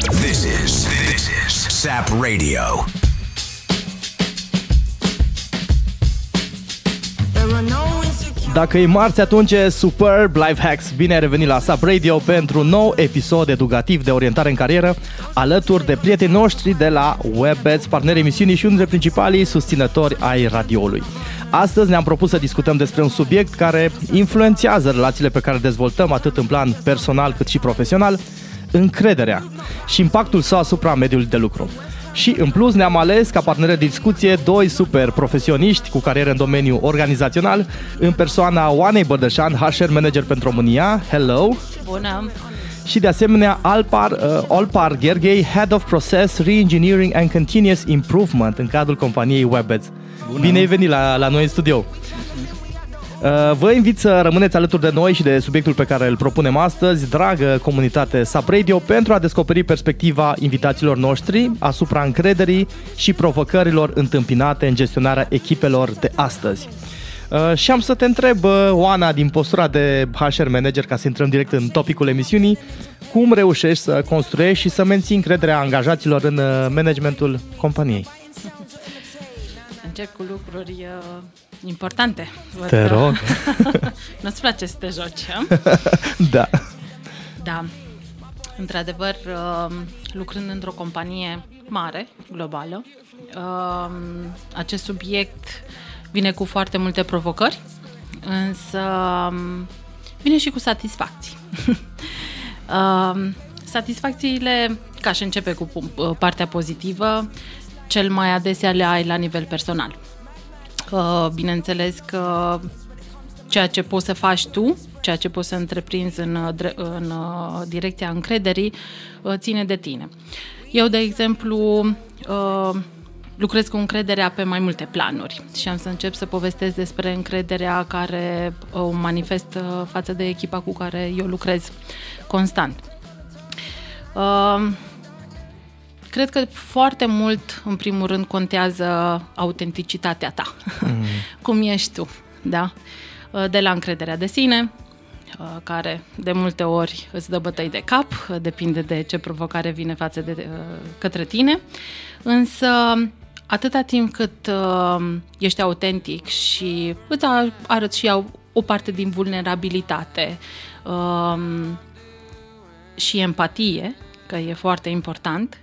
This is SAP Radio. Dacă e marți, atunci e Superb Life Hacks. Bine ai revenit la SAP Radio pentru un nou episod educativ de orientare în carieră, alături de prietenii noștri de la WebEds, partenerii emisiunii și unul dintre principalii susținători ai radioului. Astăzi ne-am propus să discutăm despre un subiect care influențează relațiile pe care le dezvoltăm atât în plan personal cât și profesional, încrederea și impactul său asupra mediului de lucru. Și în plus ne-am ales ca parteneri de discuție doi super profesioniști cu carieră în domeniul organizațional, în persoana Oanei Bărdășan, HR Manager pentru România. Hello! Bună! Și de asemenea Alpar Gherghei, Head of Process Reengineering and Continuous Improvement în cadrul companiei WebEds. Bună. Bine ai venit la noi în studio! Vă invit să rămâneți alături de noi și de subiectul pe care îl propunem astăzi, dragă comunitate SAP Radio, pentru a descoperi perspectiva invitaților noștri asupra încrederii și provocărilor întâmpinate în gestionarea echipelor de astăzi. Și am să te întreb, Oana, din postura de HR Manager, ca să intrăm direct în topicul emisiunii, cum reușești să construiești și să menții încrederea angajaților în managementul companiei? Încep cu lucruri importante. Te rog. Nu-ți place să te joci, Da. Da. Într-adevăr, lucrând într-o companie mare, globală, acest subiect vine cu foarte multe provocări, însă vine și cu satisfacții. Satisfacțiile, ca și începe cu partea pozitivă, cel mai adesea le ai la nivel personal. Bineînțeles că ceea ce poți să faci tu, ceea ce poți să întreprinzi în direcția încrederii, ține de tine. Eu, de exemplu, lucrez cu încrederea pe mai multe planuri și am să încep să povestesc despre încrederea care o manifest față de echipa cu care eu lucrez constant. Cred că foarte mult, în primul rând, contează autenticitatea ta. Cum ești tu, da? De la încrederea de sine, care de multe ori îți dă bătăi de cap, depinde de ce provocare vine către tine, însă atâta timp cât ești autentic și îți arăți și o parte din vulnerabilitate și empatie, că e foarte important,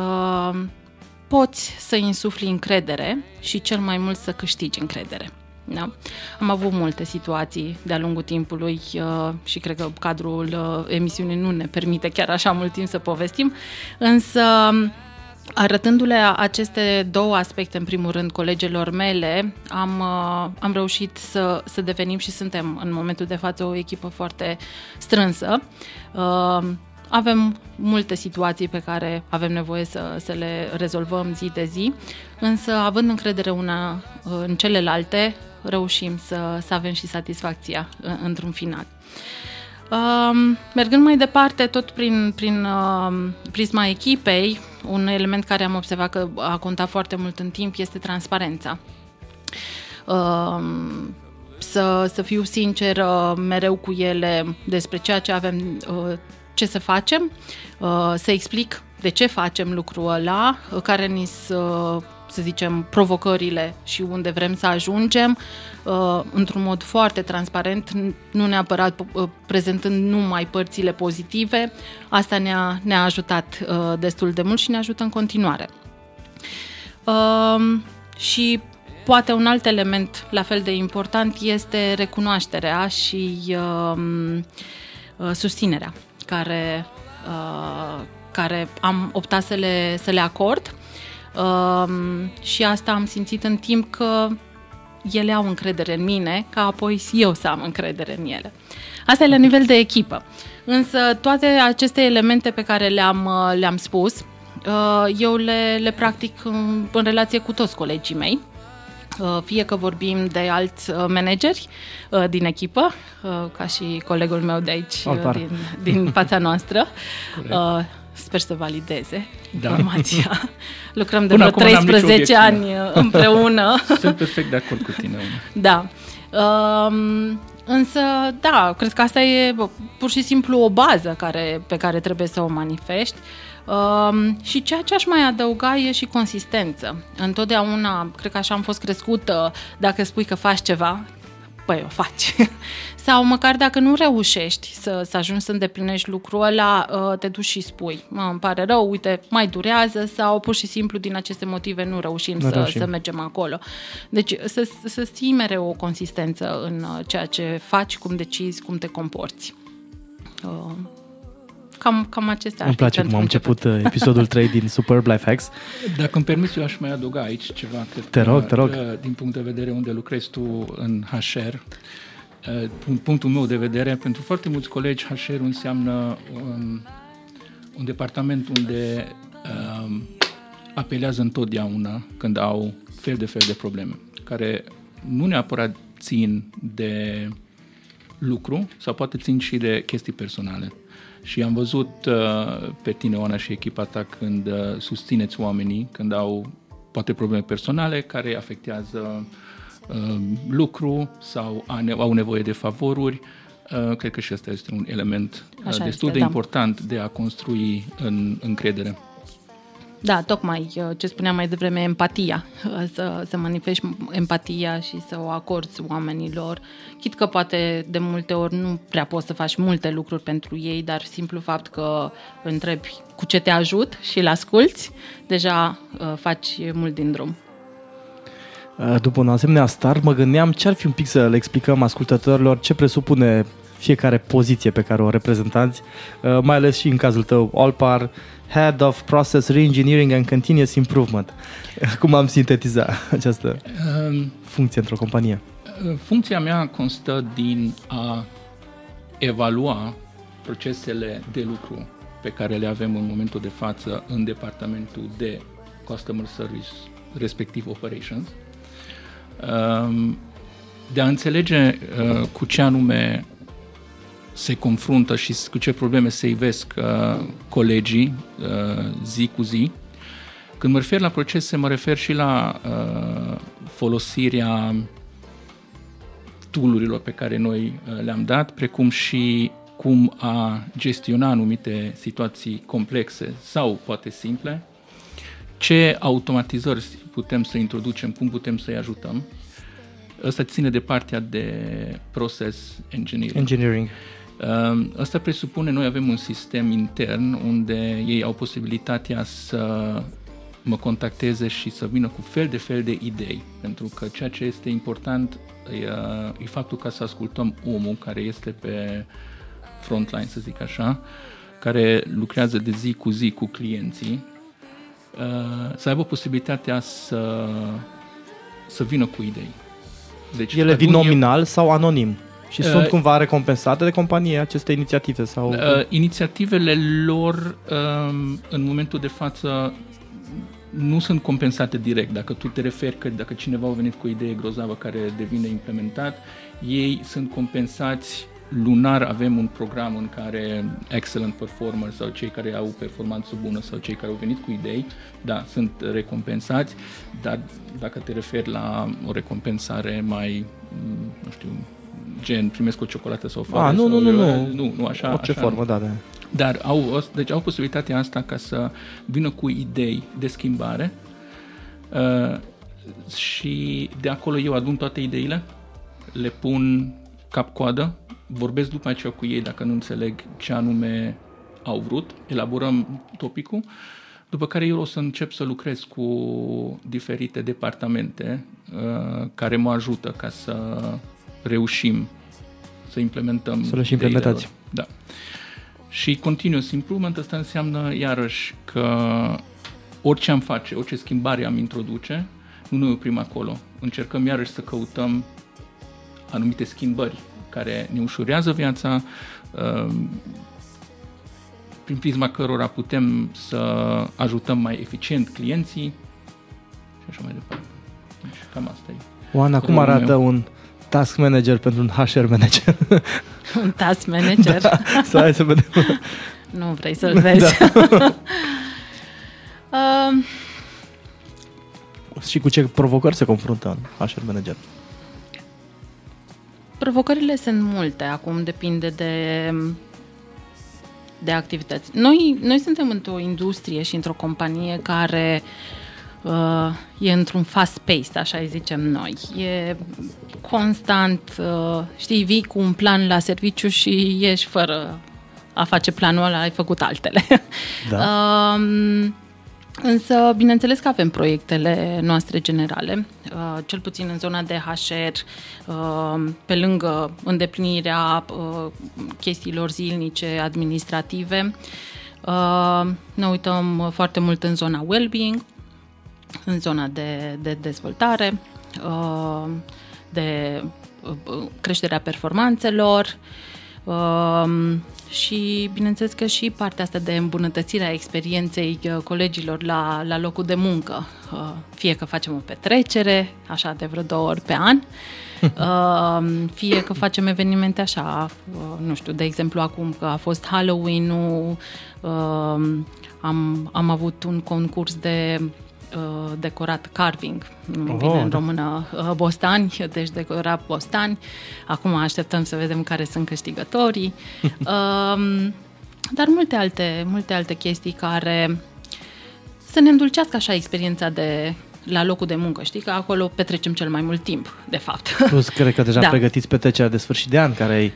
poți să insufli încredere și cel mai mult să câștigi încredere. Da? Am avut multe situații de-a lungul timpului și cred că cadrul emisiunii nu ne permite chiar așa mult timp să povestim, însă arătându-le aceste două aspecte, în primul rând, colegilor mele, am reușit să devenim și suntem în momentul de față o echipă foarte strânsă. Avem multe situații pe care avem nevoie să le rezolvăm zi de zi, însă având încredere una în celelalte, reușim să avem și satisfacția într-un final. Mergând mai departe, tot prin prisma echipei, un element care am observat că a contat foarte mult în timp este transparența. Să fiu sinceră mereu cu ele despre ceea ce avem, ce să facem, să explic de ce facem lucrul ăla, care ni să zicem, provocările și unde vrem să ajungem, într-un mod foarte transparent, nu neapărat prezentând numai părțile pozitive. Asta ne-a ajutat destul de mult și ne ajută în continuare. Și poate un alt element la fel de important este recunoașterea și susținerea care am optat să le acord. Și asta am simțit în timp că ele au încredere în mine, ca apoi eu să am încredere în ele. Asta e la nivel de echipă. Însă toate aceste elemente pe care le-am spus, eu le practic în relație cu toți colegii mei, fie că vorbim de alți manageri din echipă, ca și colegul meu de aici, din fața noastră. Sper să valideze informația. Lucrăm de vreo 13 ani împreună. Sunt perfect de acord cu tine. Da. Însă, da, cred că asta e pur și simplu o bază pe care trebuie să o manifesti. Și ceea ce aș mai adăuga e și consistență. Întotdeauna, cred că așa am fost crescută, dacă spui că faci ceva, păi o faci. Sau măcar dacă nu reușești să ajungi să îndeplinești lucrul ăla, te duci și spui, îmi pare rău, uite, mai durează, sau pur și simplu din aceste motive nu reușim să mergem acolo. Deci să ții mereu o consistență în ceea ce faci, cum decizi, cum te comporți. Cam acestea. Îmi place cum am început episodul 3 din Superb Life Hacks. Dacă îmi permiți, eu aș mai adăuga aici ceva. Te rog. Din punct de vedere unde lucrezi tu în HR, punctul meu de vedere, pentru foarte mulți colegi, HR înseamnă un departament unde apelează întotdeauna când au fel de probleme, care nu neapărat țin de lucru sau poate țin și de chestii personale. Și am văzut pe tine, Oana, și echipa ta când susțineți oamenii, când au poate probleme personale care afectează lucru sau au nevoie de favoruri. Cred că și asta este un element destul de important de a construi în încredere. Da, tocmai ce spuneam mai devreme, empatia, să manifesti empatia și să o acorzi oamenilor. Chit că poate de multe ori nu prea poți să faci multe lucruri pentru ei, dar simplu fapt că întrebi cu ce te ajut și îl asculți, deja faci mult din drum. După un asemenea start, mă gândeam ce ar fi un pic să le explicăm ascultătorilor ce presupune fiecare poziție pe care o reprezentanți, mai ales și în cazul tău, Allpar, Head of Process Reengineering and Continuous Improvement. Cum am sintetizat această funcție într-o companie? Funcția mea constă din a evalua procesele de lucru pe care le avem în momentul de față în departamentul de Customer Service, respectiv Operations, de a înțelege cu ce anume se confruntă și cu ce probleme se ivesc colegii zi cu zi. Când mă refer la procese, mă refer și la folosirea tool-urilor pe care noi le-am dat, precum și cum a gestiona anumite situații complexe sau poate simple, ce automatizări putem să introducem, cum putem să-i ajutăm. Asta ține de partea de process engineering. Asta presupune, noi avem un sistem intern unde ei au posibilitatea să mă contacteze și să vină cu fel de idei, pentru că ceea ce este important e faptul ca să ascultăm omul care este pe frontline, să zic așa, care lucrează de zi cu zi cu clienții, să aibă posibilitatea să vină cu idei. Deci, ele vin nominal sau anonim? Și sunt cumva recompensate de companie aceste inițiative? Sau? Inițiativele lor în momentul de față nu sunt compensate direct. Dacă tu te referi că dacă cineva a venit cu o idee grozavă care devine implementat, ei sunt compensați lunar. Avem un program în care excellent performers sau cei care au performanță bună sau cei care au venit cu idei, da, sunt recompensați, dar dacă te referi la o recompensare mai, nu știu, gen primesc o ciocolată sau o fară. Nu, așa. Orice așa, formă, da. Dar au posibilitatea asta ca să vină cu idei de schimbare și de acolo eu adun toate ideile, le pun cap-coadă, vorbesc după aceea cu ei dacă nu înțeleg ce anume au vrut, elaborăm topicul, după care eu o să încep să lucrez cu diferite departamente care mă ajută ca să reușim să implementăm. Să le și implementați. Da. Și continuous improvement, asta înseamnă iarăși că orice am face, orice schimbare am introduce, nu ne oprim acolo. Încercăm iarăși să căutăm anumite schimbări care ne ușurează viața, prin prisma cărora putem să ajutăm mai eficient clienții și așa mai departe. Deci, cam asta e. Oana, cum arată un task manager pentru un HR manager? Un task manager? Da, hai să vedem. Nu vrei să-l vezi. Da. Și cu ce provocări se confruntă un HR manager? Provocările sunt multe. Acum depinde de activități. Noi suntem într-o industrie și într-o companie care e într-un fast-paced, așa îi zicem noi. E constant, vii cu un plan la serviciu și ieși fără a face planul ăla, ai făcut altele. Da. Însă, bineînțeles că avem proiectele noastre generale, cel puțin în zona de HR, pe lângă îndeplinirea chestiilor zilnice, administrative. Ne uităm foarte mult în zona well-being, în zona de dezvoltare, de creșterea performanțelor, și bineînțeles că și partea asta de îmbunătățire a experienței colegilor la locul de muncă. Fie că facem o petrecere, așa de vreo 2 ori pe an, fie că facem evenimente așa, nu știu, de exemplu acum că a fost Halloween-ul, am avut un concurs de decorat carving, bine în română, bostani, deci decorat bostani. Acum așteptăm să vedem care sunt câștigătorii. Dar multe alte chestii care să ne îndulcească așa experiența la locul de muncă, știi? Că acolo petrecem cel mai mult timp, de fapt. Plus, cred că deja pregătiți petrecerea de sfârșit de an, care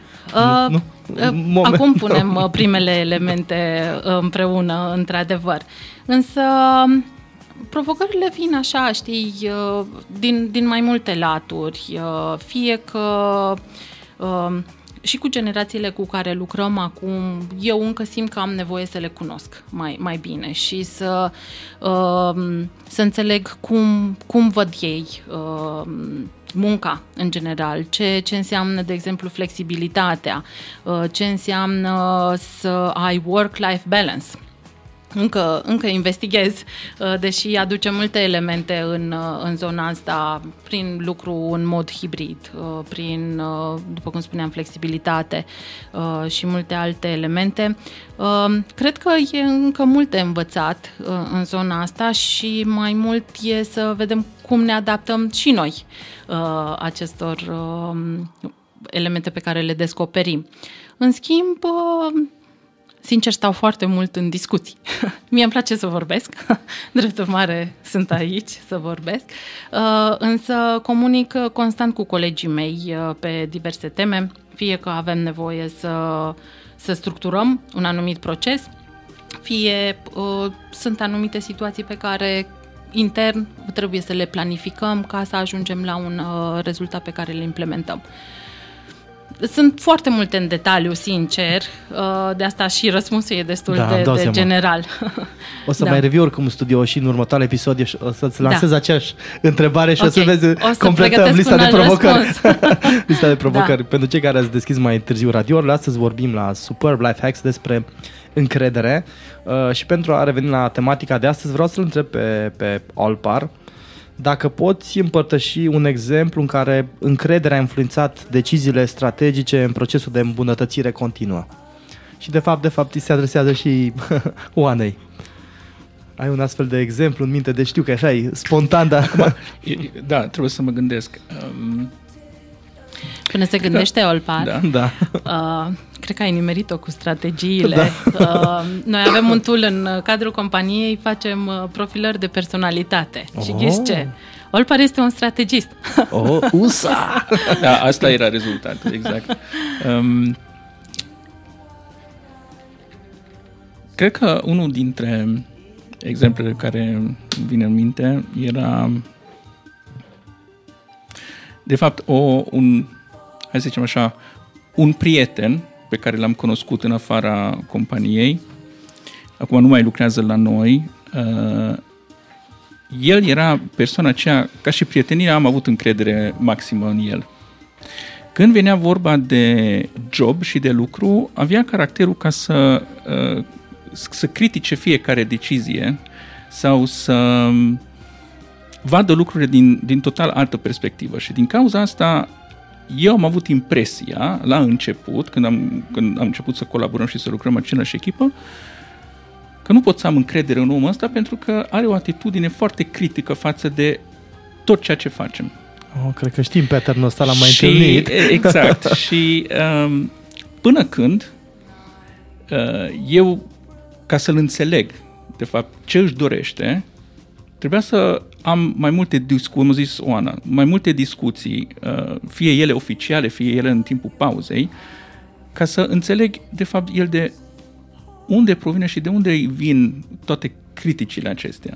acum punem primele elemente împreună, într-adevăr. Însă provocările vin așa, știi, din mai multe laturi, fie că și cu generațiile cu care lucrăm acum, eu încă simt că am nevoie să le cunosc mai bine și să înțeleg cum văd ei munca în general, ce înseamnă, de exemplu, flexibilitatea, ce înseamnă să ai work-life balance. Încă investighez, deși aduce multe elemente în zona asta, prin lucru în mod hibrid, prin, după cum spuneam, flexibilitate și multe alte elemente. Cred că e încă mult de învățat în zona asta și mai mult e să vedem cum ne adaptăm și noi acestor elemente pe care le descoperim. În schimb, sincer, stau foarte mult în discuții. Mie îmi place să vorbesc, drept urmare sunt aici să vorbesc, însă comunic constant cu colegii mei pe diverse teme, fie că avem nevoie să structurăm un anumit proces, fie sunt anumite situații pe care intern trebuie să le planificăm ca să ajungem la un rezultat pe care le implementăm. Sunt foarte multe în detaliu, sincer, de asta și răspunsul e destul de general. O să mai revii oricum în studio și în următoarele episoade și o să-ți lansez aceeași întrebare și o să vezi, completăm lista de provocări. Lista de provocări. Pentru cei care ați deschis mai târziu radio-urile, astăzi vorbim la Superb Life Hacks despre încredere și pentru a reveni la tematica de astăzi vreau să-l întreb pe Alpar dacă poți împărtăși un exemplu în care încrederea a influențat deciziile strategice în procesul de îmbunătățire continuă. Și de fapt îi se adresează și Oanei. Ai un astfel de exemplu în minte? Deci știu că așa e spontan, dar... Da, trebuie să mă gândesc. Până se gândește Alpar, cred că ai nimerit-o cu strategiile. Noi avem un tool în cadrul companiei, facem profilări de personalitate. Și ghiși ce? Alpar este un strategist. USA! Da, asta era rezultatul, exact. Cred că unul dintre exemplele care îmi vine în minte era de fapt hai să zicem așa, un prieten pe care l-am cunoscut în afara companiei, acum nu mai lucrează la noi, el era persoana aceea, ca și prietenia, am avut încredere maximă în el. Când venea vorba de job și de lucru, avea caracterul ca să critique fiecare decizie sau să vadă lucrurile din total altă perspectivă. Și din cauza asta eu am avut impresia la început, când am început să colaborăm și să lucrăm în aceeași echipă, că nu pot să am încredere în omul ăsta pentru că are o atitudine foarte critică față de tot ceea ce facem. Cred că știm pattern-ul ăsta, l-am mai întâlnit. Exact. Și până când eu, ca să-l înțeleg, de fapt, ce își dorește, trebuia să am mai multe discuții, cum a zis Oana, mai multe discuții, fie ele oficiale, fie ele în timpul pauzei, ca să înțeleg, de fapt, el de unde provine și de unde vin toate criticile acestea.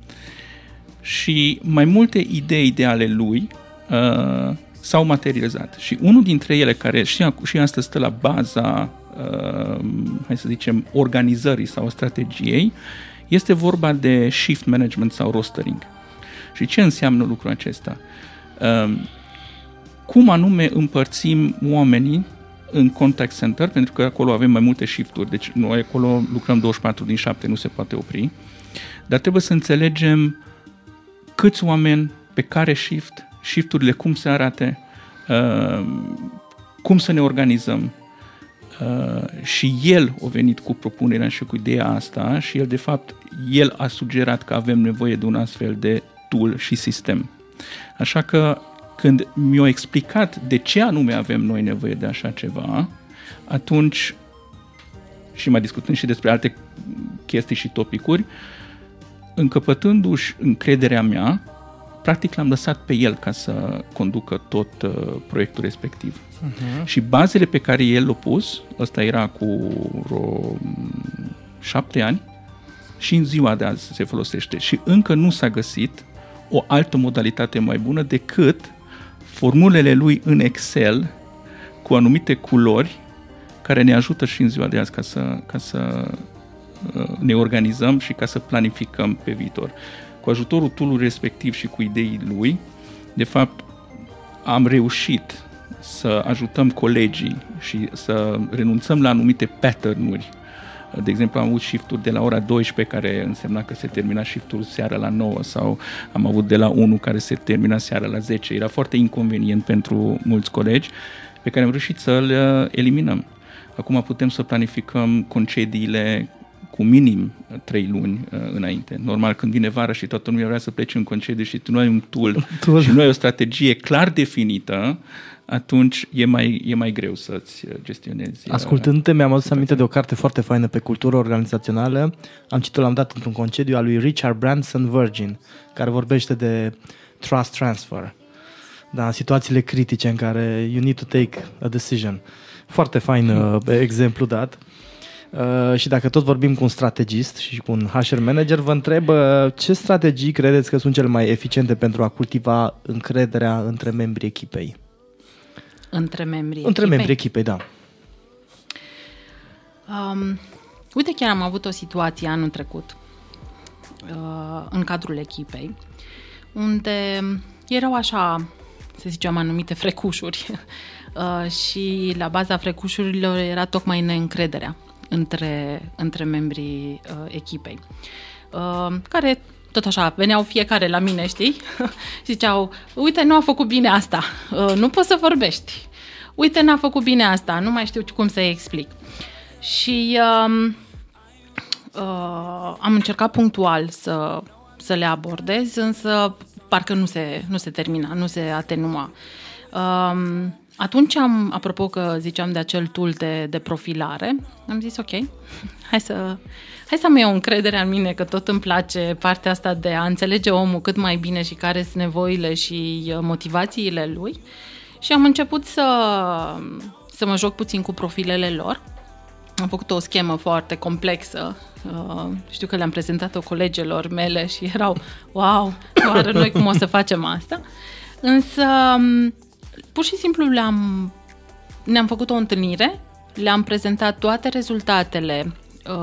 Și mai multe idei de ale lui s-au materializat. Și unul dintre ele, care și astăzi stă la baza, hai să zicem, organizării sau strategiei, este vorba de shift management sau rostering. Și ce înseamnă lucrul acesta? Cum anume împărțim oamenii în contact center, pentru că acolo avem mai multe shifturi, deci noi acolo lucrăm 24/7, nu se poate opri, dar trebuie să înțelegem câți oameni, pe care shift, shifturile cum se arate, cum să ne organizăm. Și el a venit cu propunerea și cu ideea asta și el, de fapt, el a sugerat că avem nevoie de un astfel de tool și sistem. Așa că când mi-a explicat de ce anume avem noi nevoie de așa ceva, atunci, și mai discutând și despre alte chestii și topicuri, încăpătându-și încrederea mea, practic l-am lăsat pe el ca să conducă tot proiectul respectiv. Uh-huh. Și bazele pe care el le-a pus, ăsta era cu vreo 7 ani, și în ziua de azi se folosește. Și încă nu s-a găsit o altă modalitate mai bună decât formulele lui în Excel cu anumite culori care ne ajută și în ziua de azi ca să ne organizăm și ca să planificăm pe viitor. Cu ajutorul tool-ului respectiv și cu ideii lui, de fapt, am reușit să ajutăm colegii și să renunțăm la anumite pattern-uri. De exemplu, am avut shift-uri de la ora 12, care însemna că se termina shift-ul seara la 9, sau am avut de la 1 care se termina seara la 10. Era foarte inconvenient pentru mulți colegi, pe care am reușit să-l eliminăm. Acum putem să planificăm concediile cu minim 3 luni înainte. Normal, când vine vara și toată lumea vrea să plece în concediu și tu nu ai un tool și nu ai o strategie clar definită, atunci e mai greu să-ți gestionezi. Ascultându-te, mi-am adus aminte de o carte foarte faină pe cultură organizațională. Am citit-o, l-am dat într-un concediu al lui Richard Branson Virgin, care vorbește de trust transfer. Da, în situațiile critice în care you need to take a decision. Foarte fain exemplu dat. Și dacă tot vorbim cu un strategist și cu un HR manager, vă întreb ce strategii credeți că sunt cele mai eficiente pentru a cultiva încrederea între membrii echipei? Între membrii echipei, da. Uite, chiar am avut o situație anul trecut în cadrul echipei, unde erau așa, să zicem, anumite frecușuri și la baza frecușurilor era tocmai neîncrederea între membrii echipei, care tot așa veneau fiecare la mine, știi? Ziceau, uite, nu a făcut bine asta, nu poți să vorbești, uite, n-a făcut bine asta, nu mai știu cum să-i explic. Și am încercat punctual să le abordez, însă parcă nu se termina, nu se atenua. Atunci apropo că ziceam de acel tool de profilare, am zis ok, hai să am eu încredere în mine, că tot îmi place partea asta de a înțelege omul cât mai bine și care sunt nevoile și motivațiile lui, și am început să mă joc puțin cu profilele lor. Am făcut o schemă foarte complexă, știu că le-am prezentat-o colegilor mele și erau, wow, doar noi cum o să facem asta, însă pur și simplu ne-am făcut o întâlnire, le-am prezentat toate rezultatele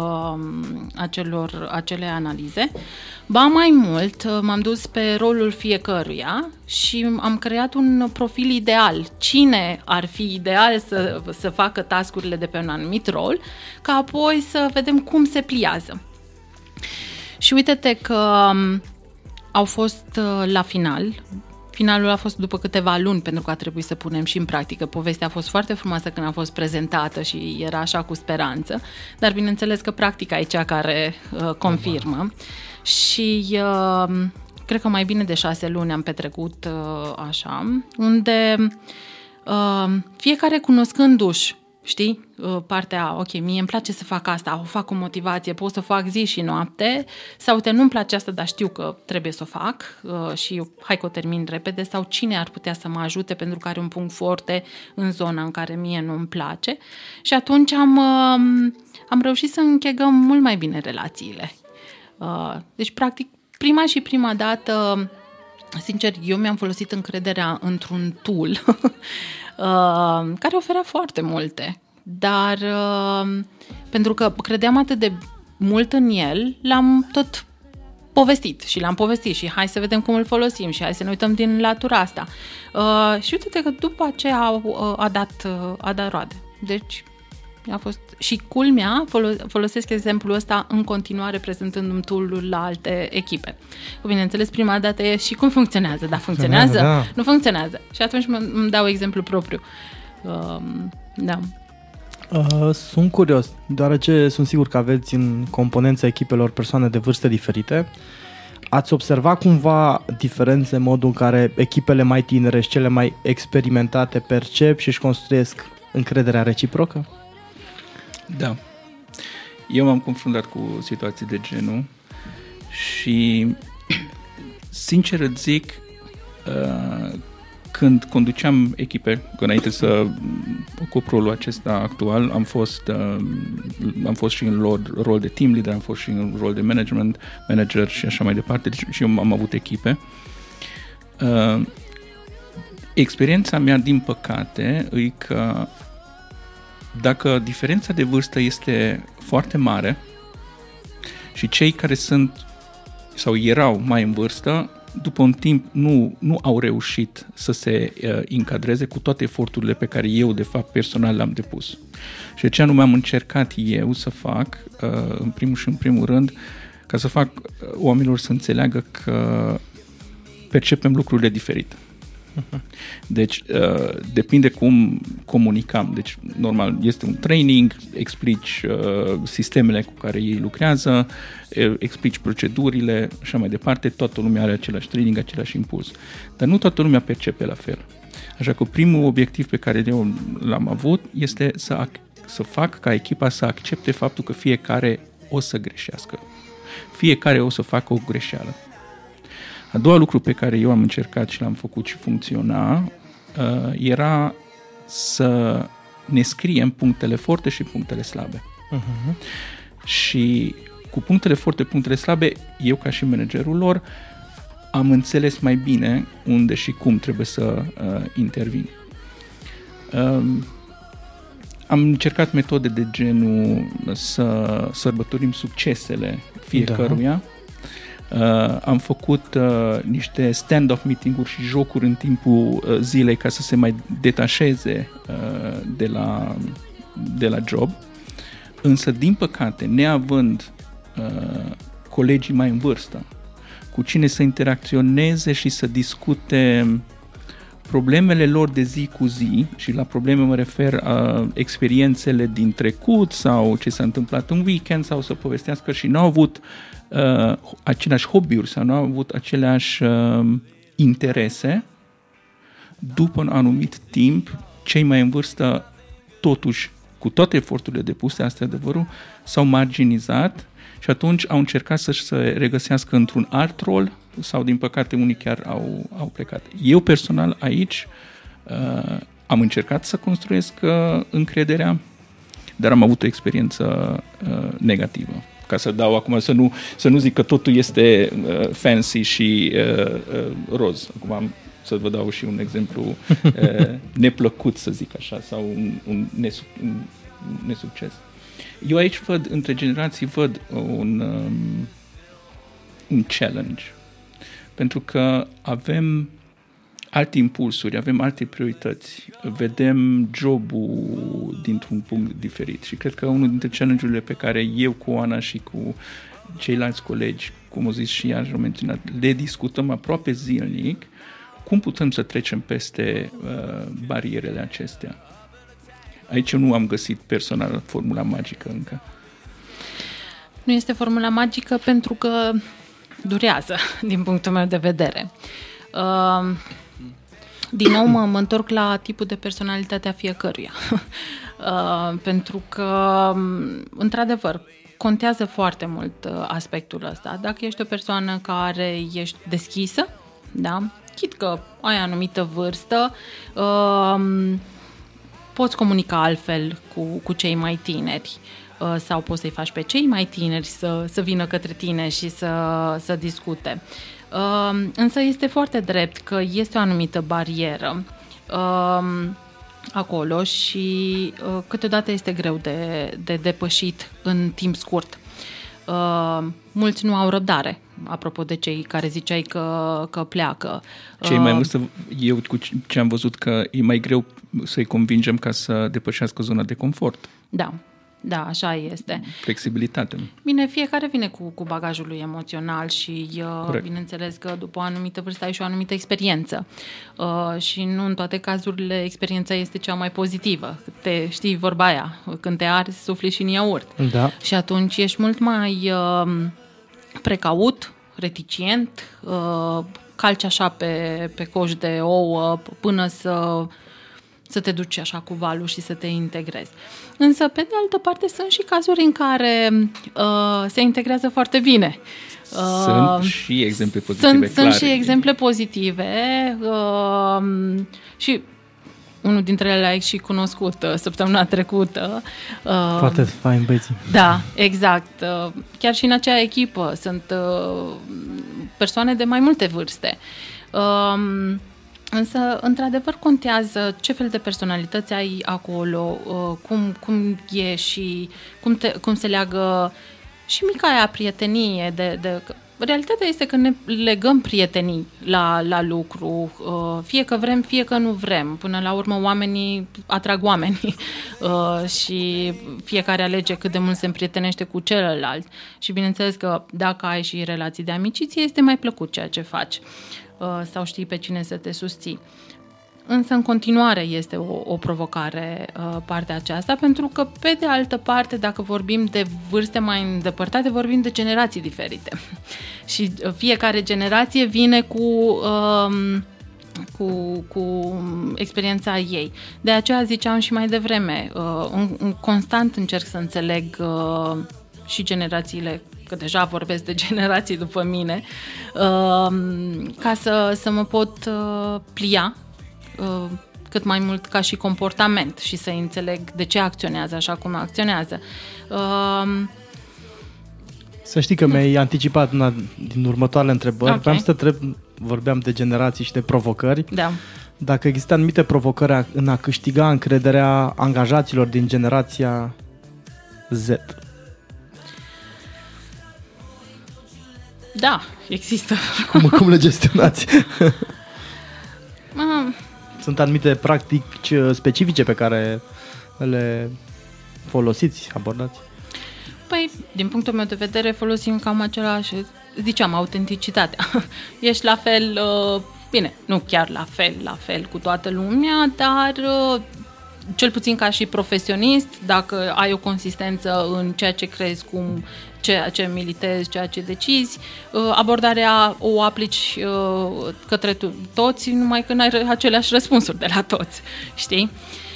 acele analize. Ba mai mult, m-am dus pe rolul fiecăruia și am creat un profil ideal. Cine ar fi ideal să facă task-urile de pe un anumit rol, ca apoi să vedem cum se pliază. Și uite-te că au fost la final. Finalul a fost după câteva luni, pentru că a trebuit să punem și în practică. Povestea a fost foarte frumoasă când a fost prezentată și era așa cu speranță, dar bineînțeles că practica e cea care confirmă. Și cred că mai bine de 6 luni am petrecut așa, unde fiecare cunoscându-și Știi? Partea, ok, mie îmi place să fac asta, o fac cu motivație, pot să o fac zi și noapte, sau uite, nu-mi place asta, dar știu că trebuie să o fac și hai că o termin repede, sau cine ar putea să mă ajute pentru că are un punct forte în zona în care mie nu-mi place. Și atunci am reușit să închegăm mult mai bine relațiile. Deci, practic, prima dată, sincer, eu mi-am folosit încrederea într-un tool care oferea foarte multe, dar pentru că credeam atât de mult în el, l-am tot povestit și hai să vedem cum îl folosim și hai să ne uităm din latura asta. Și uite că după aceea a dat roade. Deci a fost și culmea, folosesc exemplul ăsta în continuare prezentându-mi tool-ul la alte echipe. Bineînțeles, prima dată e și cum funcționează, dar funcționează? Da. Nu funcționează. Și atunci îmi dau exemplu propriu. Da. Sunt curios, deoarece sunt sigur că aveți în componența echipelor persoane de vârste diferite. Ați observat cumva diferențe în modul în care echipele mai tinere și cele mai experimentate percep și își construiesc încrederea reciprocă? Da. Eu m-am confruntat cu situații de genul și sincer îți zic, când conduceam echipe, înainte să ocup rolul acesta actual, am fost și în rol de team leader, am fost și în rol de manager și așa mai departe, deci și eu am avut echipe. Experiența mea, din păcate, e că dacă diferența de vârstă este foarte mare și cei care sunt sau erau mai în vârstă, după un timp nu au reușit să se încadreze cu toate eforturile pe care eu, de fapt, personal le-am depus. Și de ce anume am încercat eu să fac, în primul rând, ca să fac oamenilor să înțeleagă că percepem lucrurile diferit. Deci, depinde cum comunicam. Deci, normal, este un training, explici sistemele cu care ei lucrează, explici procedurile, așa mai departe, toată lumea are același training, același impuls. Dar nu toată lumea percepe la fel. Așa că primul obiectiv pe care eu l-am avut este să fac ca echipa să accepte faptul că fiecare o să greșească. Fiecare o să facă o greșeală. A doua lucru pe care eu am încercat și l-am făcut și funcționa era să ne scriem punctele forte și punctele slabe. Uh-huh. Și cu punctele forte, punctele slabe, eu ca și managerul lor am înțeles mai bine unde și cum trebuie să intervin. Am încercat metode de genul să sărbătorim succesele fiecăruia. Da. Am făcut niște stand-off meeting-uri și jocuri în timpul zilei ca să se mai detașeze de la job. Însă, din păcate, neavând colegii mai în vârstă cu cine să interacționeze și să discute problemele lor de zi cu zi, și la probleme mă refer experiențele din trecut sau ce s-a întâmplat în weekend, sau să povestească și n-au avut aceleași hobby-uri sau nu au avut aceleași interese, după un anumit timp, cei mai în vârstă, totuși, cu toate eforturile depuse, asta e adevărul, s-au marginizat și atunci au încercat să se regăsească într-un alt rol sau, din păcate, unii chiar au plecat. Eu, personal, aici am încercat să construiesc încrederea, dar am avut o experiență negativă. Ca să dau acum, să nu zic că totul este fancy și roz. Acum să vă dau și un exemplu neplăcut, să zic așa, sau un nesucces. Eu aici între generații văd un challenge. Pentru că avem alte impulsuri, avem alte priorități, vedem jobul dintr-un punct diferit și cred că unul dintre challenge-urile pe care eu cu Oana și cu ceilalți colegi, cum au zis și iar au menționat, le discutăm aproape zilnic, cum putem să trecem peste barierele acestea. Aici eu nu am găsit personal formula magică încă. Nu este formula magică pentru că durează, din punctul meu de vedere. Din nou mă întorc la tipul de personalitate a fiecăruia. Pentru că, într-adevăr, contează foarte mult aspectul ăsta. Dacă ești o persoană care ești deschisă, da? Chit că ai anumită vârstă, poți comunica altfel cu cei mai tineri sau poți să-i faci pe cei mai tineri să vină către tine și să discute. Însă este foarte drept că este o anumită barieră acolo și câteodată este greu de depășit în timp scurt. Mulți nu au răbdare, apropo de cei care ziceai că pleacă. Cei mai mulți, eu cu ce am văzut, că e mai greu să-i convingem ca să depășească zona de confort. Da, așa este. Flexibilitate. Bine, fiecare vine cu bagajul lui emoțional și bineînțeles că după o anumită vârstă ai și o anumită experiență. Și nu în toate cazurile experiența este cea mai pozitivă. Știi vorba aia, când te arzi, sufli și în iaurt. Da. Și atunci ești mult mai precaut, reticent, calci așa pe coș de ouă până să te duci așa cu valul și să te integrezi. Însă, pe de altă parte, sunt și cazuri în care se integrează foarte bine. Sunt și exemple pozitive, Sunt și exemple pozitive și unul dintre ele ai și cunoscut săptămâna trecută. Foarte fain băieții. Da, exact. Chiar și în acea echipă sunt persoane de mai multe vârste. Însă, într-adevăr, contează ce fel de personalități ai acolo, cum e și cum se leagă și mica aia prietenie. Realitatea este că ne legăm prietenii la lucru, fie că vrem, fie că nu vrem. Până la urmă, oamenii atrag oamenii și fiecare alege cât de mult se împrietenește cu celălalt. Și bineînțeles că dacă ai și relații de amiciție, este mai plăcut ceea ce faci. Sau știi pe cine să te susții. Însă în continuare este o provocare partea aceasta, pentru că pe de altă parte, dacă vorbim de vârste mai îndepărtate, vorbim de generații diferite. Și fiecare generație vine cu experiența ei. De aceea ziceam și mai devreme, constant încerc să înțeleg și generațiile, că deja vorbesc de generații după mine, ca să mă pot plia cât mai mult ca și comportament și să înțeleg de ce acționează așa cum acționează. Să știi că mi-ai anticipat una din următoarele întrebări. Okay. Vreau să te întreb, vorbeam de generații și de provocări. Da. Dacă există anumite provocări în a câștiga încrederea angajaților din generația Z. Da, există. Cum le gestionați? Sunt anumite practici specifice pe care le folosiți, abordați? Păi, din punctul meu de vedere, folosim cam același, ziceam, autenticitatea. Ești la fel, bine, nu chiar la fel cu toată lumea, dar cel puțin ca și profesionist, dacă ai o consistență în ceea ce crezi, ceea ce militezi, ceea ce decizi, abordarea o aplici către toți, numai că n-ai aceleași răspunsuri de la toți, știi?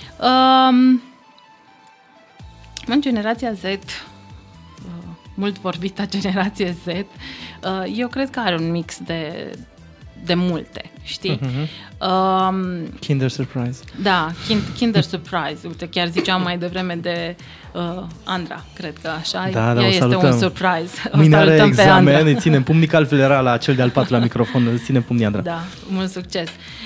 În generația Z, mult vorbită generație Z, eu cred că are un mix de multe, știi? Kinder Surprise. Da, Kinder Surprise. Uite, chiar ziceam mai devreme de Andra, cred că așa. Da, ea este un surprise. Mâine are examen, îi ținem pumnii, că altfel era la cel de-al patrulea microfon, îi ținem pumnii, Andra. Da, mult succes.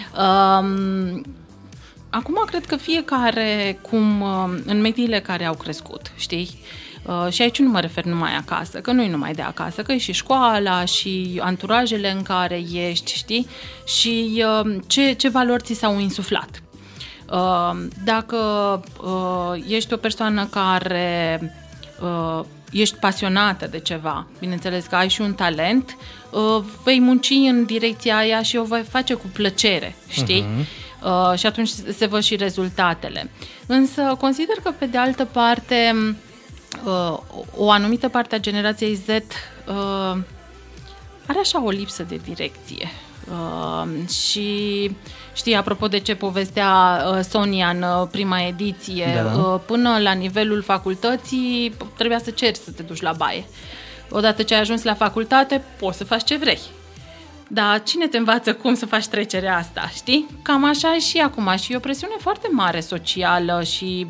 Acum cred că fiecare, cum în mediile care au crescut, știi? Și aici nu mă refer numai acasă, că nu e numai de acasă, că e și școala și anturajele în care ești, știi? Și ce valori ți s-au insuflat. Dacă ești o persoană care ești pasionată de ceva, bineînțeles că ai și un talent, vei munci în direcția aia și o vei face cu plăcere, știi? Și atunci se văd și rezultatele. Însă consider că pe de altă parte o anumită parte a generației Z are așa o lipsă de direcție. Și știi, apropo de ce povestea Sonia în prima ediție, până la nivelul facultății trebuia să ceri să te duci la baie. Odată ce ai ajuns la facultate, poți să faci ce vrei. Dar cine te învață cum să faci trecerea asta, știi? Cam așa e și acum. Și e o presiune foarte mare socială și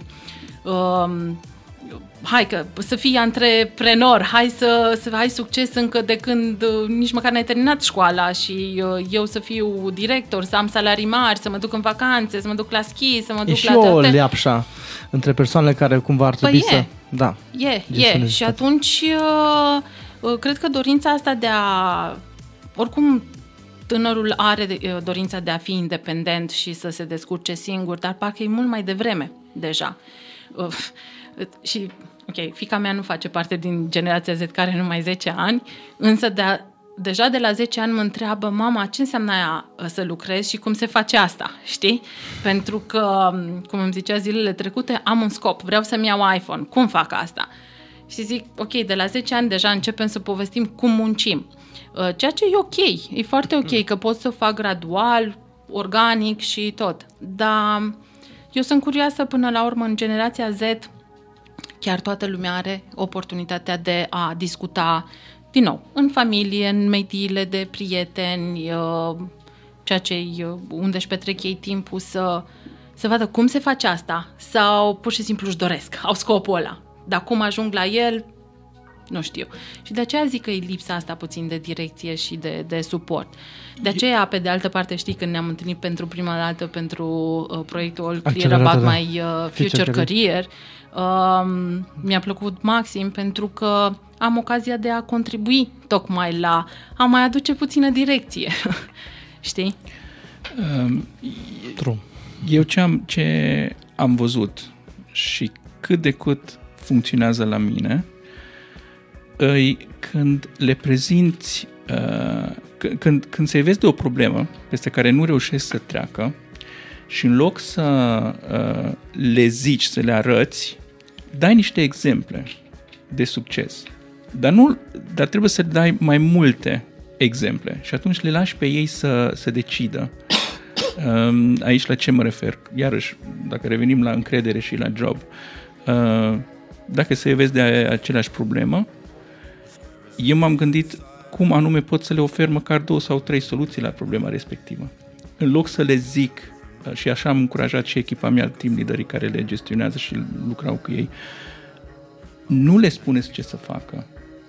hai că să fii antreprenor, hai să ai succes încă de când nici măcar n-ai terminat școala și eu să fiu director, să am salarii mari, să mă duc în vacanțe, să mă duc la schi, să mă duc la... E și o leapșa între persoanele care cumva ar trebui să... Da. E. Și atunci cred că dorința asta de a... Oricum, tânărul are dorința de a fi independent și să se descurce singur, dar parcă e mult mai devreme deja. Și, ok, fiica mea nu face parte din generația Z care are numai 10 ani, însă deja de la 10 ani mă întreabă, mama, ce înseamnă aia să lucrezi și cum se face asta, știi? Pentru că, cum îmi zicea zilele trecute, am un scop, vreau să-mi iau iPhone, cum fac asta? Și zic, ok, de la 10 ani deja începem să povestim cum muncim. Ceea ce e ok, e foarte ok, că pot să o fac gradual, organic și tot. Dar eu sunt curioasă până la urmă, în generația Z, chiar toată lumea are oportunitatea de a discuta din nou, în familie, în mediile de prieteni, ceea ce unde își petrec ei timpul să vadă cum se face asta sau pur și simplu își doresc, au scopul ăla. Dar cum ajung la el, nu știu. Și de aceea zic că e lipsa asta puțin de direcție și de suport. De aceea, pe de altă parte, știi, când ne-am întâlnit pentru prima dată pentru proiectul All Clear About My Future Career, mi-a plăcut maxim pentru că am ocazia de a contribui tocmai la a mai aduce puțină direcție. Știi? Eu ce am văzut și cât de cât funcționează la mine, când le prezinți, când se vezi de o problemă peste care nu reușești să treacă și în loc să le zici, să le arăți, dai niște exemple de succes. Dar trebuie să dai mai multe exemple și atunci le lași pe ei să decidă. Aici la ce mă refer? Iarăși, dacă revenim la încredere și la job, dacă se vezi de aceleași problemă, eu m-am gândit cum anume pot să le ofer măcar 2 sau 3 soluții la problema respectivă. În loc să le zic, și așa am încurajat și echipa mea, team leaderii care le gestionează și lucrau cu ei, nu le spuneți ce să facă.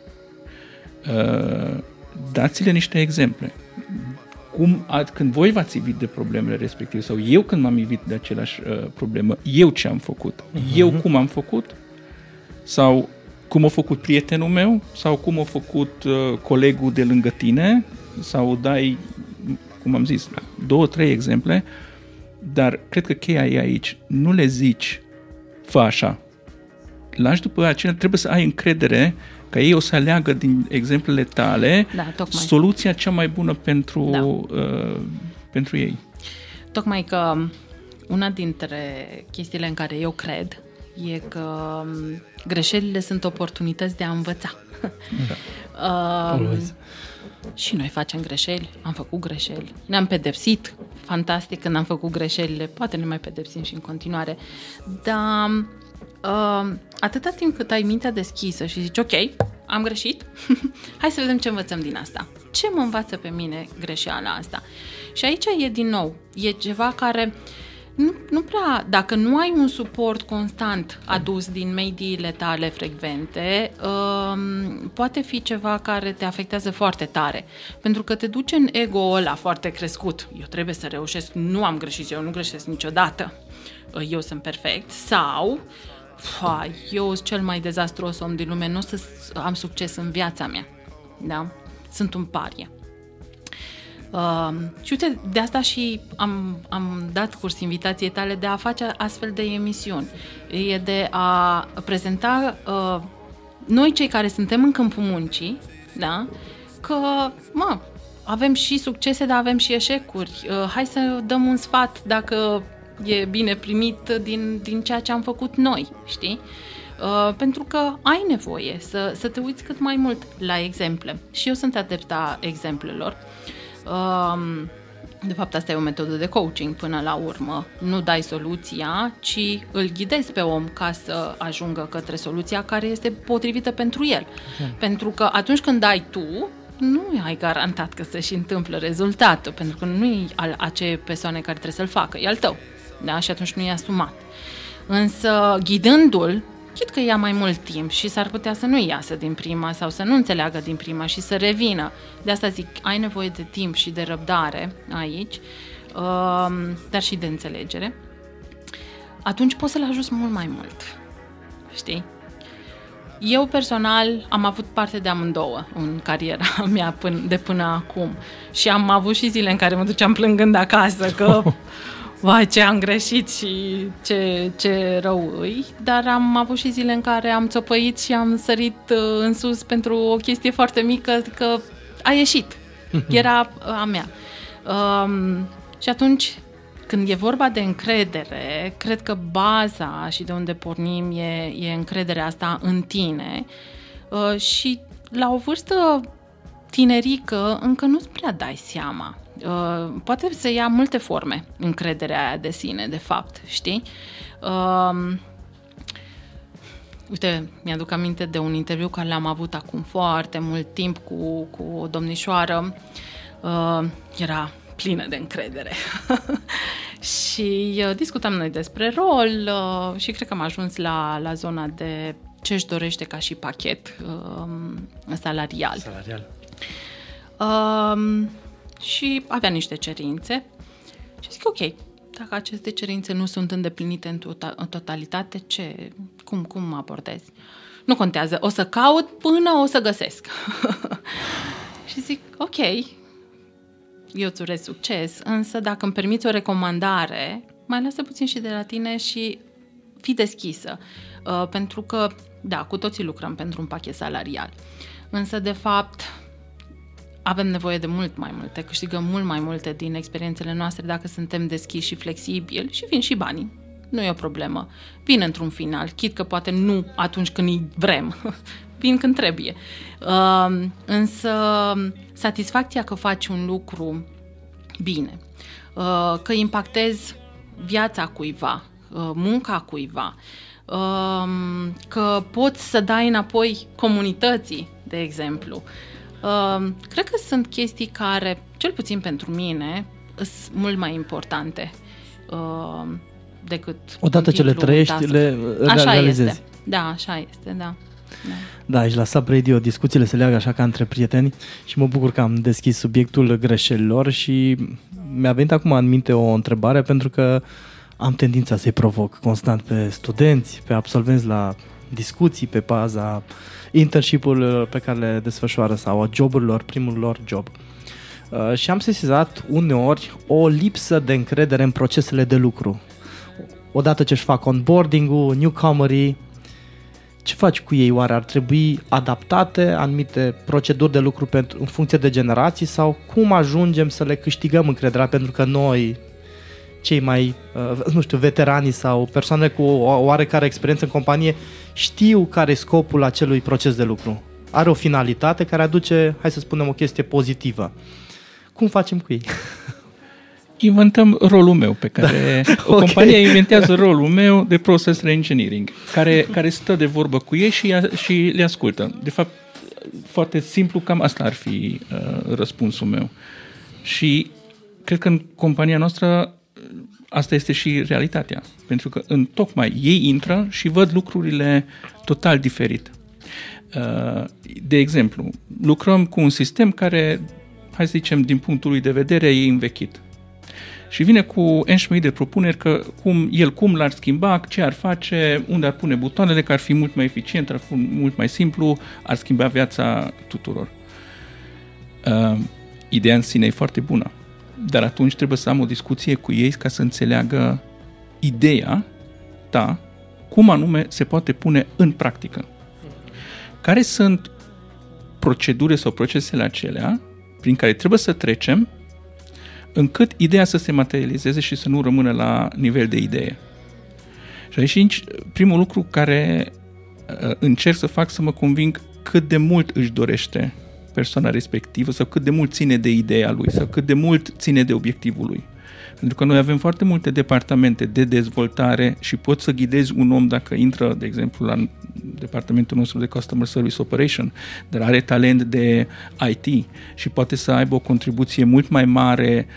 Dați-le niște exemple. Când voi v-ați ivit de problemele respective sau eu când m-am ivit de același problemă, eu ce am făcut? Eu cum am făcut? Sau cum a făcut prietenul meu? Sau cum a făcut colegul de lângă tine? Sau dai, cum am zis, 2-3 exemple, dar cred că cheia e aici. Nu le zici, fă așa. Lași după aceea, trebuie să ai încredere că ei o să aleagă din exemplele tale soluția cea mai bună pentru ei. Tocmai că una dintre chestiile în care eu cred e că greșelile sunt oportunități de a învăța. Și noi facem greșeli, am făcut greșeli, ne-am pedepsit, fantastic când am făcut greșelile, poate ne mai pedepsim și în continuare, dar atâta timp cât ai mintea deschisă și zici, ok, am greșit, hai să vedem ce învățăm din asta. Ce mă învață pe mine greșeala asta? Și aici e din nou, e ceva care nu prea, dacă nu ai un suport constant adus din mediile tale frecvente, poate fi ceva care te afectează foarte tare. Pentru că te duce în ego-ul ăla foarte crescut. Eu trebuie să reușesc, nu am greșit, eu nu greșesc niciodată. Eu sunt perfect. Sau eu sunt cel mai dezastruos om din lume, nu o să am succes în viața mea. Da? Sunt un paria. Și uite, de asta și am dat curs invitației tale de a face astfel de emisiuni. E de a prezenta noi cei care suntem în câmpul muncii, da? Că avem și succese, dar avem și eșecuri. Hai să dăm un sfat dacă e bine primit din ceea ce am făcut noi, știi? Pentru că ai nevoie să te uiți cât mai mult la exemple. Și eu sunt adepta exemplelor. De fapt, asta e o metodă de coaching până la urmă. Nu dai soluția, ci îl ghidezi pe om ca să ajungă către soluția care este potrivită pentru el. Pentru că atunci când dai tu, nu ai garantat că să-și întâmplă rezultatul, pentru că nu e al acei persoane care trebuie să-l facă, e al tău. Da? Și atunci nu e asumat. Însă, ghidându-l, chit că ia mai mult timp și s-ar putea să nu iasă din prima sau să nu înțeleagă din prima și să revină. De asta zic, ai nevoie de timp și de răbdare aici, dar și de înțelegere. Atunci poți să-l ajuți mult mai mult. Știi? Eu personal am avut parte de amândouă în cariera mea de până acum și am avut și zile în care mă duceam plângând acasă că vai, ce am greșit și ce rău îi, dar am avut și zile în care am țopăit și am sărit în sus pentru o chestie foarte mică, că a ieșit. Era a mea. Și atunci, când e vorba de încredere, cred că baza și de unde pornim e încrederea asta în tine și la o vârstă tinerică încă nu-ți prea dai seama. Poate să ia multe forme încrederea aia de sine, de fapt, știi? Uite, mi-aduc aminte de un interviu care l-am avut acum foarte mult timp cu o domnișoară. Era plină de încredere. Și discutam noi despre rol și cred că am ajuns la zona de ce își dorește ca și pachet salarial. Și avea niște cerințe și zic, ok, dacă aceste cerințe nu sunt îndeplinite în totalitate, cum abordez? Nu contează, o să caut până o să găsesc. Și zic, ok, eu îți urez succes, însă dacă îmi permiți o recomandare, mai lasă puțin și de la tine și fii deschisă. Pentru că, da, cu toții lucrăm pentru un pachet salarial, însă, de fapt, avem nevoie de mult mai multe, câștigăm mult mai multe din experiențele noastre dacă suntem deschiși și flexibili și vin și banii. Nu e o problemă. Vin într-un final, chit că poate nu atunci când îi vrem, vin când trebuie. Însă satisfacția că faci un lucru bine, că impactezi viața cuiva, munca cuiva, că poți să dai înapoi comunității, de exemplu. Cred că sunt chestii care, cel puțin pentru mine, sunt mult mai importante decât odată ce le trăiești, le realizezi. Este. Da, așa este, da. Da, aici la Sap Radio discuțiile se leagă așa ca între prieteni și mă bucur că am deschis subiectul greșelilor și mi-a venit acum în minte o întrebare pentru că am tendința să-i provoc constant pe studenți, pe absolvenți la discuții pe baza internship-urilor pe care le desfășoară sau a joburilor, primul lor job. Și am sesizat uneori o lipsă de încredere în procesele de lucru. Odată ce își fac onboarding-ul, newcomerii, ce faci cu ei? Oare ar trebui adaptate anumite proceduri de lucru în funcție de generații sau cum ajungem să le câștigăm încrederea? Pentru că noi, cei mai, veteranii sau persoane cu o oarecare experiență în companie, știu care e scopul acelui proces de lucru. Are o finalitate care aduce, hai să spunem, o chestie pozitivă. Cum facem cu ei? Inventăm rolul meu pe care... O companie inventează rolul meu de process reengineering, care stă de vorbă cu ei și le ascultă. De fapt, foarte simplu, cam asta ar fi răspunsul meu. Și cred că în compania noastră asta este și realitatea. Pentru că tocmai ei intră și văd lucrurile total diferit. De exemplu, lucrăm cu un sistem care, hai să zicem, din punctul lui de vedere, e învechit. Și vine cu 11.000 de propuneri că cum l-ar schimba, ce ar face, unde ar pune butoanele, că ar fi mult mai eficient, ar fi mult mai simplu, ar schimba viața tuturor. Ideea în sine e foarte bună, dar atunci trebuie să am o discuție cu ei ca să înțeleagă ideea ta, cum anume se poate pune în practică. Care sunt procedurile sau procesele acelea prin care trebuie să trecem încât ideea să se materializeze și să nu rămână la nivel de idee. Și aici primul lucru care încerc să fac să mă conving cât de mult își dorește persoana respectivă sau cât de mult ține de ideea lui sau cât de mult ține de obiectivul lui. Pentru că noi avem foarte multe departamente de dezvoltare și poți să ghidezi un om dacă intră, de exemplu, la departamentul nostru de Customer Service Operation, dar are talent de IT și poate să aibă o contribuție mult mai mare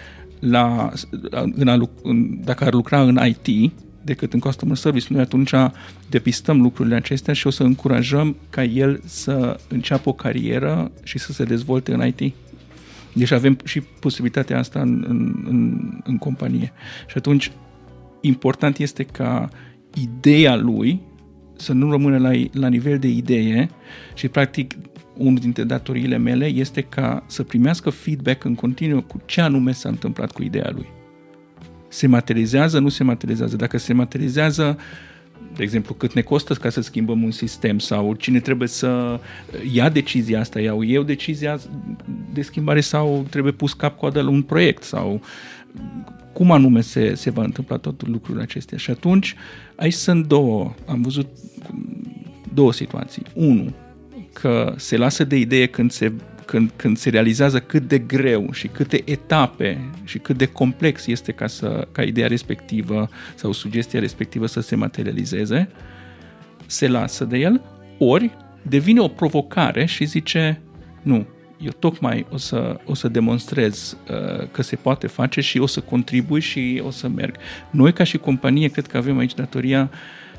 dacă ar lucra în IT decât în Customer Service. Noi atunci depistăm lucrurile acestea și o să încurajăm ca el să înceapă o carieră și să se dezvolte în IT. Deci avem și posibilitatea asta în companie. Și atunci, important este ca ideea lui să nu rămână la nivel de idee și, practic, unul dintre datoriile mele este ca să primească feedback în continuu cu ce anume s-a întâmplat cu ideea lui. Se materializează, nu se materializează. Dacă se materializează, de exemplu, cât ne costă ca să schimbăm un sistem sau cine trebuie să ia decizia asta, iau eu decizia de schimbare sau trebuie pus cap-coadă la un proiect sau cum anume se va întâmpla toate lucrurile acestea. Și atunci, aici sunt am văzut două situații. Unu, că se lasă de idee când se realizează cât de greu și câte etape și cât de complex este ca ideea respectivă sau sugestia respectivă să se materializeze, se lasă de el, ori devine o provocare și zice, nu, eu tocmai o să demonstrez că se poate face și o să contribui și o să merg. Noi ca și companie cred că avem aici datoria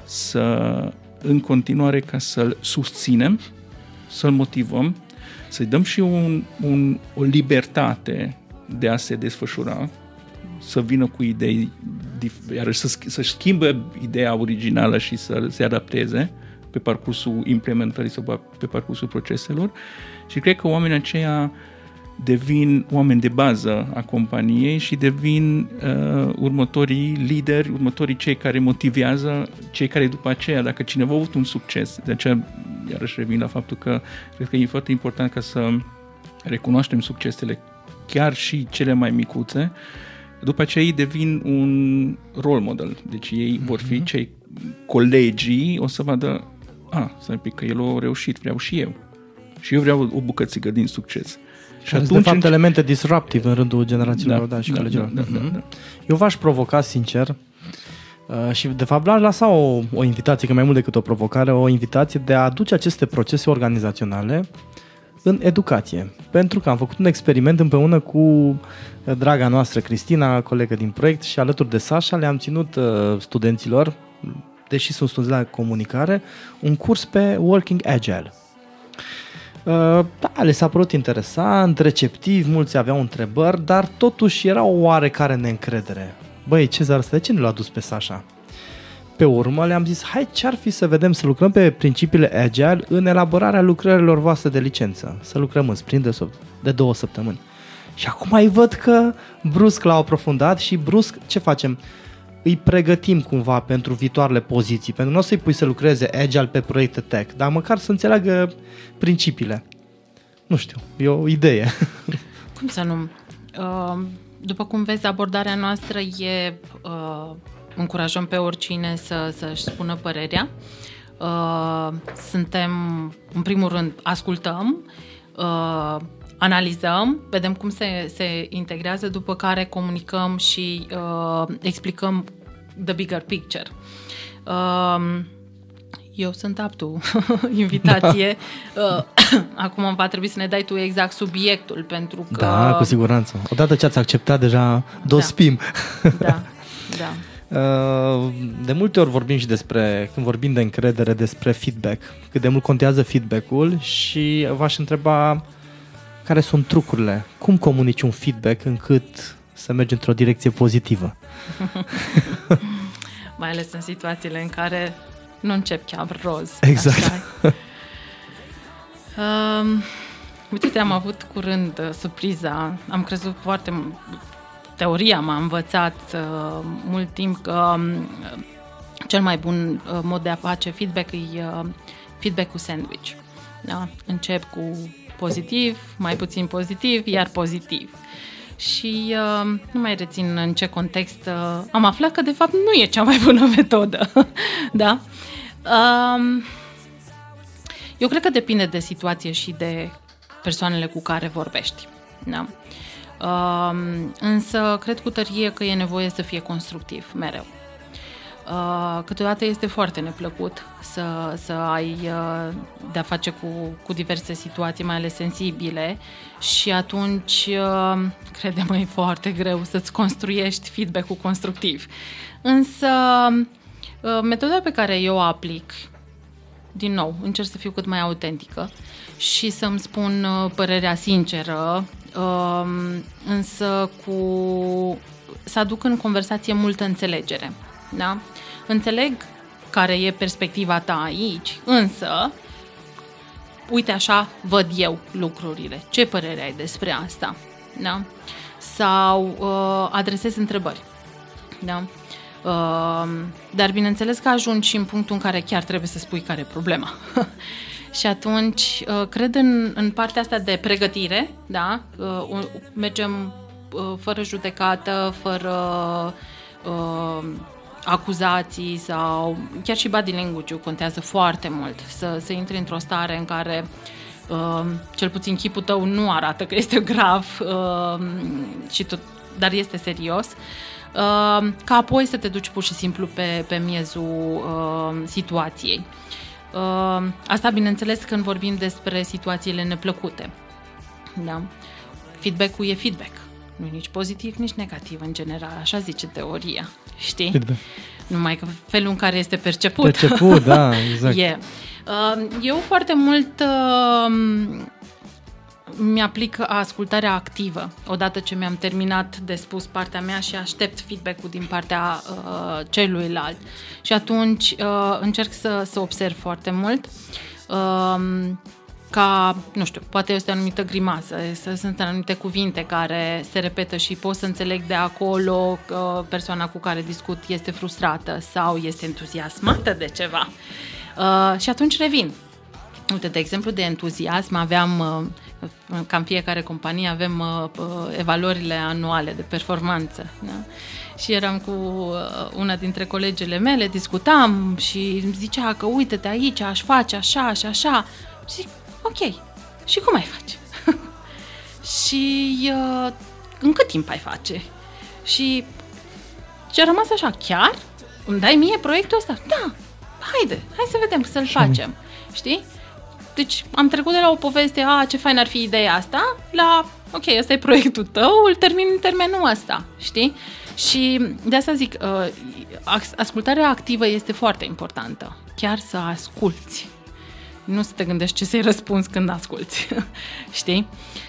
în continuare ca să-l susținem, să-l motivăm, să-i dăm și o libertate de a se desfășura, să vină cu idei, iar să-și schimbe ideea originală și să se adapteze pe parcursul implementării sau pe parcursul proceselor. Și cred că oamenii aceia devin oameni de bază a companiei și devin următorii lideri, următorii cei care motivează, cei care după aceea, dacă cineva a avut un succes, de aceea iarăși revin la faptul că cred că e foarte important ca să recunoaștem succesele, chiar și cele mai micuțe, după aceea ei devin un role model, deci ei vor fi cei colegii, o să vadă, stai un pic, că el a reușit, vreau și eu. Și eu vreau o bucățică din succes. Și atunci, de fapt, elemente disruptive în rândul generațiilor și colegilor. Da. Eu v-aș provoca, sincer, și de fapt l-aș lăsa o invitație, că mai mult decât o provocare, o invitație de a aduce aceste procese organizaționale în educație. Pentru că am făcut un experiment împreună cu draga noastră Cristina, colegă din proiect, și alături de Sasha le-am ținut studenților, deși sunt studenți la comunicare, un curs pe Working Agile. Le s-a părut interesant, receptiv, mulți aveau întrebări, dar totuși era o oarecare neîncredere. Băi, Cezar, ăsta de ce nu l-a dus pe Sasha? Pe urmă le-am zis, hai, ce-ar fi să vedem să lucrăm pe principiile Agile în elaborarea lucrărilor voastre de licență, să lucrăm în sprint de 2 săptămâni. Și acum îi văd că brusc l-au aprofundat și brusc ce facem? Îi pregătim cumva pentru viitoarele poziții, pentru că nu o să-i pui să lucreze Agile pe proiecte tech, dar măcar să înțeleagă principiile. Nu știu, e o idee. Cum să nu? După cum vezi, abordarea noastră e încurajăm pe oricine să-și spună părerea. Suntem, în primul rând, ascultăm, analizăm, vedem cum se integrează, după care comunicăm și explicăm the bigger picture. Eu sunt aptu invitație. Acum va trebui să ne dai tu exact subiectul, pentru că... Da, cu siguranță. Odată ce ați acceptat, deja dospim. Da. De multe ori vorbim și când vorbim de încredere, despre feedback. Cât de mult contează feedback-ul și v-aș întreba care sunt trucurile. Cum comunici un feedback încât să mergi într-o direcție pozitivă? Mai ales în situațiile în care nu încep chiar roz. Exact. Uite, am avut curând surpriza, am crezut foarte mult, teoria m-a învățat mult timp că cel mai bun mod de a face feedback e feedback-ul sandwich. Da? Încep cu pozitiv, mai puțin pozitiv, iar pozitiv. Și nu mai rețin în ce context am aflat că de fapt nu e cea mai bună metodă. Da? Eu cred că depinde de situație și de persoanele cu care vorbești. Da? Însă cred cu tărie că e nevoie să fie constructiv mereu. Câteodată este foarte neplăcut să ai de-a face cu diverse situații, mai ales sensibile, și atunci, crede-mă, e foarte greu să-ți construiești feedback-ul constructiv. Însă, metoda pe care eu o aplic, din nou, încerc să fiu cât mai autentică și să-mi spun părerea sinceră, însă să aduc în conversație multă înțelegere. Da? Înțeleg care e perspectiva ta aici, însă, uite așa văd eu lucrurile. Ce părere ai despre asta? Da? Sau adresez întrebări. Da? Dar bineînțeles că ajungi și în punctul în care chiar trebuie să spui care e problema. Și atunci cred în partea asta de pregătire, da? Mergem fără judecată, fără acuzații sau chiar și body language-ul contează foarte mult. Să intri într-o stare în care cel puțin chipul tău nu arată că este grav, dar este serios, ca apoi să te duci pur și simplu pe miezul situației. Asta, bineînțeles, când vorbim despre situațiile neplăcute. Da? Feedback-ul e feedback. Nu e nici pozitiv, nici negativ în general. Așa zice teoria. Știi? Feedback. Numai că felul în care este perceput. Perceput, da, exact. Eu foarte mult mi-aplic ascultarea activă odată ce mi-am terminat de spus partea mea și aștept feedback-ul din partea celuilalt. Și atunci încerc să observ foarte mult ca, nu știu, poate este o anumită grimasă, sunt anumite cuvinte care se repetă și pot să înțeleg de acolo că persoana cu care discut este frustrată sau este entuziasmată de ceva. Și atunci revin. Uite, de exemplu, de entuziasm aveam, ca în fiecare companie, avem evaluările anuale de performanță. Da? Și eram cu una dintre colegele mele, discutam și îmi zicea că uite-te aici, aș face așa și așa. Și zic, ok, și cum ai face? Și în cât timp ai face? Și a rămas așa, chiar? Îmi dai mie proiectul ăsta? Da, hai să vedem să-l facem. Știi? Deci am trecut de la o poveste, ce fain ar fi ideea asta, la, ok, ăsta e proiectul tău, îl termin în termenul ăsta, știi? Și de asta zic, ascultarea activă este foarte importantă. Chiar să asculți. Nu să te gândești ce să-i răspunzi când asculți, știi?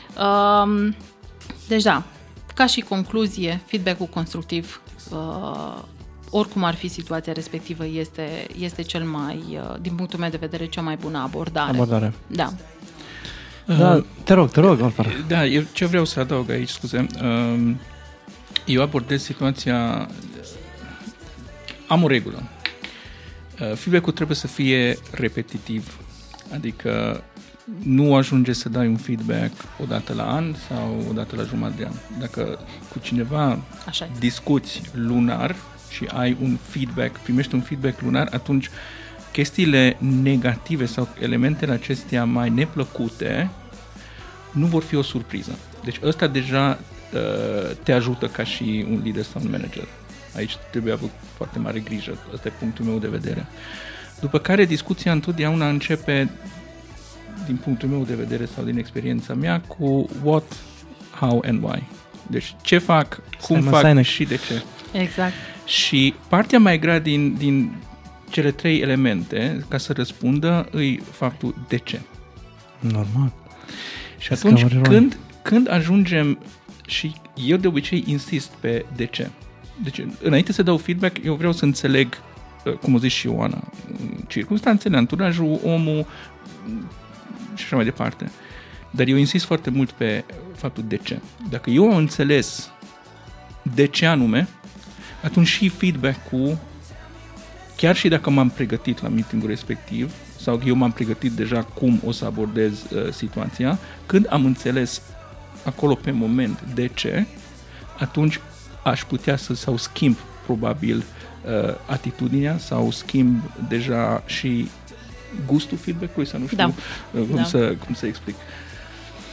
Deci da, ca și concluzie, feedback-ul constructiv, oricum ar fi situația respectivă, este cel mai, din punctul meu de vedere, cea mai bună abordare. Da. Da, te rog, Alvar. Da, eu ce vreau să adaug aici, scuze, eu abordez situația, am o regulă. Feedback-ul trebuie să fie repetitiv, adică nu ajunge să dai un feedback o dată la an sau o dată la jumătate de an. Dacă cu cineva discuți lunar și ai un feedback, primești un feedback lunar, atunci chestiile negative sau elementele acestea mai neplăcute nu vor fi o surpriză. Deci ăsta deja te ajută ca și un lider sau un manager. Aici trebuie avut foarte mare grijă. Ăsta e punctul meu de vedere. După care discuția întotdeauna începe, din punctul meu de vedere sau din experiența mea, cu what, how and why. Deci ce fac, cum fac și de ce. Exact. Și partea mai grea din cele trei elemente, ca să răspundă, îi faptul de ce. Normal. Și atunci când ajungem, și eu de obicei insist pe de ce. Deci înainte să dau feedback, eu vreau să înțeleg, cum o zici și Ioana, circumstanțele, anturajul, omul și așa mai departe. Dar eu insist foarte mult pe faptul de ce. Dacă eu am înțeles de ce anume, atunci și feedback-ul, chiar și dacă m-am pregătit la meeting-ul respectiv, sau eu m-am pregătit deja cum o să abordez situația, când am înțeles acolo pe moment de ce, atunci aș putea să schimb probabil atitudinea sau schimb deja și gustul feedback-ului, sau nu știu cum să explic.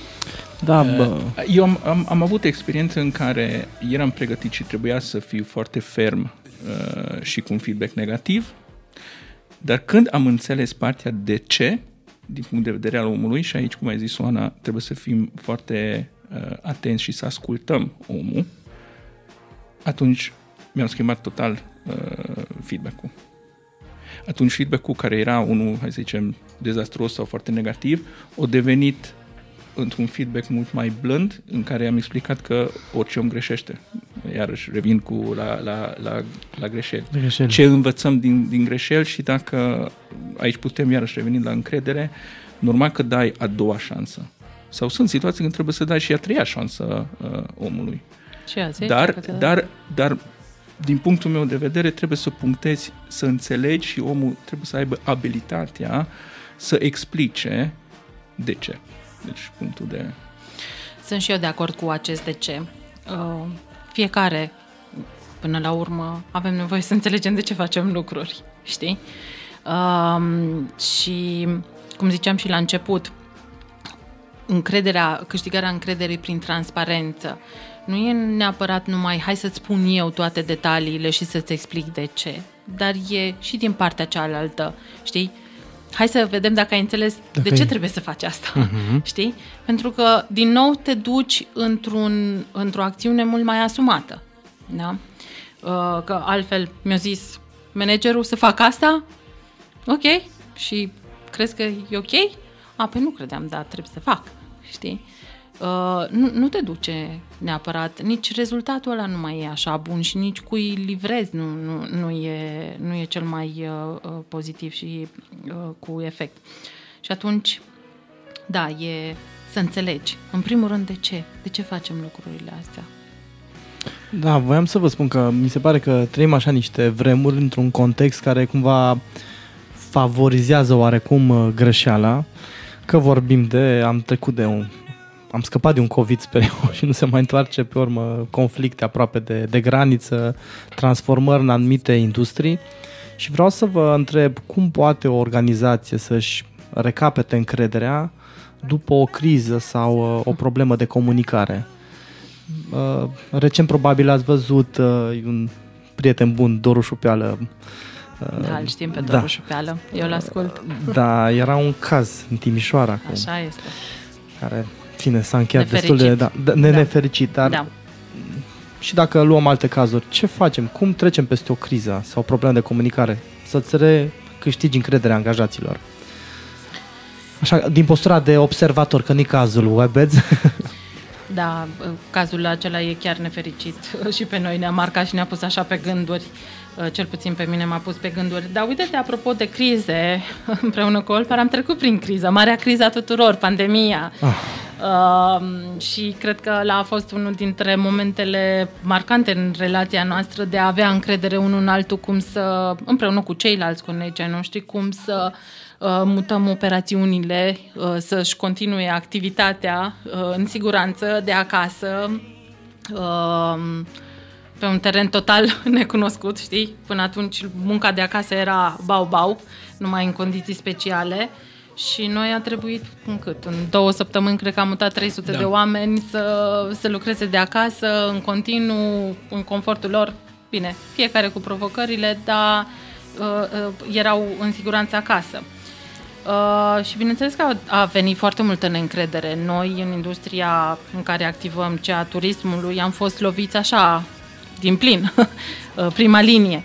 Da, eu am avut experiență în care eram pregătit și trebuia să fiu foarte ferm și cu un feedback negativ, dar când am înțeles partea de ce, din punct de vedere al omului, și aici, cum ai zis, Oana, trebuie să fim foarte atenți și să ascultăm omul, atunci mi-am schimbat total feedback-ul. Atunci feedback-ul, care era unul, hai să zicem, dezastruos sau foarte negativ, a devenit într-un feedback mult mai blând, în care am explicat că orice om greșește. Iarăși revin la greșeli. Ce învățăm din greșeli și dacă aici putem iarăși reveni la încredere, normal că dai a doua șansă. Sau sunt situații când trebuie să dai și a treia șansă omului. Dar din punctul meu de vedere trebuie să punctezi, să înțelegi și omul trebuie să aibă abilitatea să explice de ce. Deci punctul de... Sunt și eu de acord cu acest de ce. Fiecare, până la urmă, avem nevoie să înțelegem de ce facem lucruri, știi? Și, cum ziceam și la început, câștigarea încrederii prin transparență nu e neapărat numai hai să-ți spun eu toate detaliile și să-ți explic de ce, dar e și din partea cealaltă, știi? Hai să vedem dacă ai înțeles de ce trebuie să faci asta, știi? Pentru că, din nou, te duci într-o acțiune mult mai asumată, da? Că altfel mi-a zis managerul să fac asta, ok, și crezi că e ok? Păi nu credeam, dar trebuie să fac, știi? Nu te duce neapărat, nici rezultatul ăla nu mai e așa bun și nici cui livrezi nu e cel mai pozitiv și cu efect. Și atunci, da, e să înțelegi, în primul rând, de ce facem lucrurile astea. Da, voiam să vă spun că mi se pare că trăim așa niște vremuri într-un context care cumva favorizează oarecum greșeala, că vorbim am scăpat de un COVID, sper eu, și nu se mai întoarce pe urmă conflicte aproape de graniță, transformări în anumite industrii și vreau să vă întreb cum poate o organizație să-și recapete încrederea după o criză sau o problemă de comunicare. Recent probabil ați văzut un prieten bun, Doru Șupeală. Da, îl știm pe Doru Șupeală, eu l-ascult. Da, era un caz în Timișoara. Așa este. Care... Fine, s-a încheiat nefericit. Destul de nefericit, dar și dacă luăm alte cazuri, ce facem? Cum trecem peste o criză sau o problemă de comunicare? Să-ți recâștigi încrederea angajaților. Așa, din postura de observator, că nu-i cazul WebEds. Da, cazul acela e chiar nefericit și pe noi ne-a marcat și ne-a pus așa pe gânduri. Cel puțin pe mine m-a pus pe gânduri. Dar uite-te, apropo de crize, împreună cu Olpar am trecut prin criză, marea criză a tuturor, pandemia. Și cred că ăla a fost unul dintre momentele marcante în relația noastră de a avea încredere unul în altul, cum să, împreună cu ceilalți colegi ai noștri, cum să mutăm operațiunile, să-și continue activitatea în siguranță de acasă, pe un teren total necunoscut, știi? Până atunci munca de acasă era bau-bau, numai în condiții speciale și noi a trebuit, în 2 săptămâni, cred că am mutat 300 de oameni să lucreze de acasă, în continuu, în confortul lor, bine, fiecare cu provocările, dar erau în siguranță acasă. Și bineînțeles că a venit foarte multă neîncredere. Noi, în industria în care activăm, cea a turismului, am fost loviți așa, din plin, prima linie.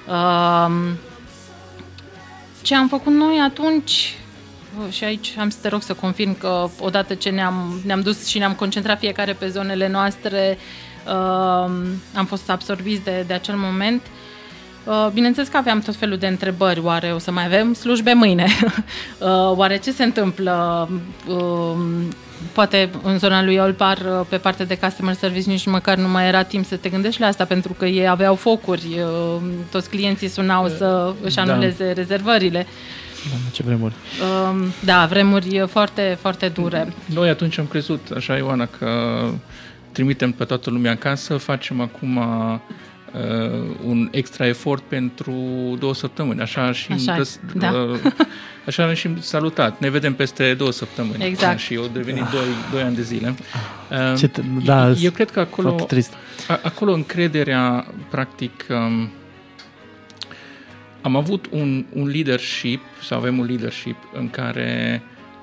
Ce am făcut noi atunci, și aici am să te rog să confirm că odată ce ne-am dus și ne-am concentrat fiecare pe zonele noastre, am fost absorbiți de acel moment. Bineînțeles că aveam tot felul de întrebări. Oare o să mai avem slujbe mâine? Oare ce se întâmplă? Poate în zona lui Olpar, pe partea de customer service, nici măcar nu mai era timp să te gândești la asta, pentru că ei aveau focuri, toți clienții sunau să își anuleze rezervările. Ce vremuri. Da, vremuri foarte, foarte dure. Noi atunci am crezut, așa, Ioana, că trimitem pe toată lumea acasă, facem acum un extra efort pentru 2 săptămâni. Așa și salutat. Ne vedem peste 2 săptămâni. Exact. Și eu devenit 2 ani de zile. Eu cred că acolo încrederea, practic, am avut un leadership, sau avem un leadership în care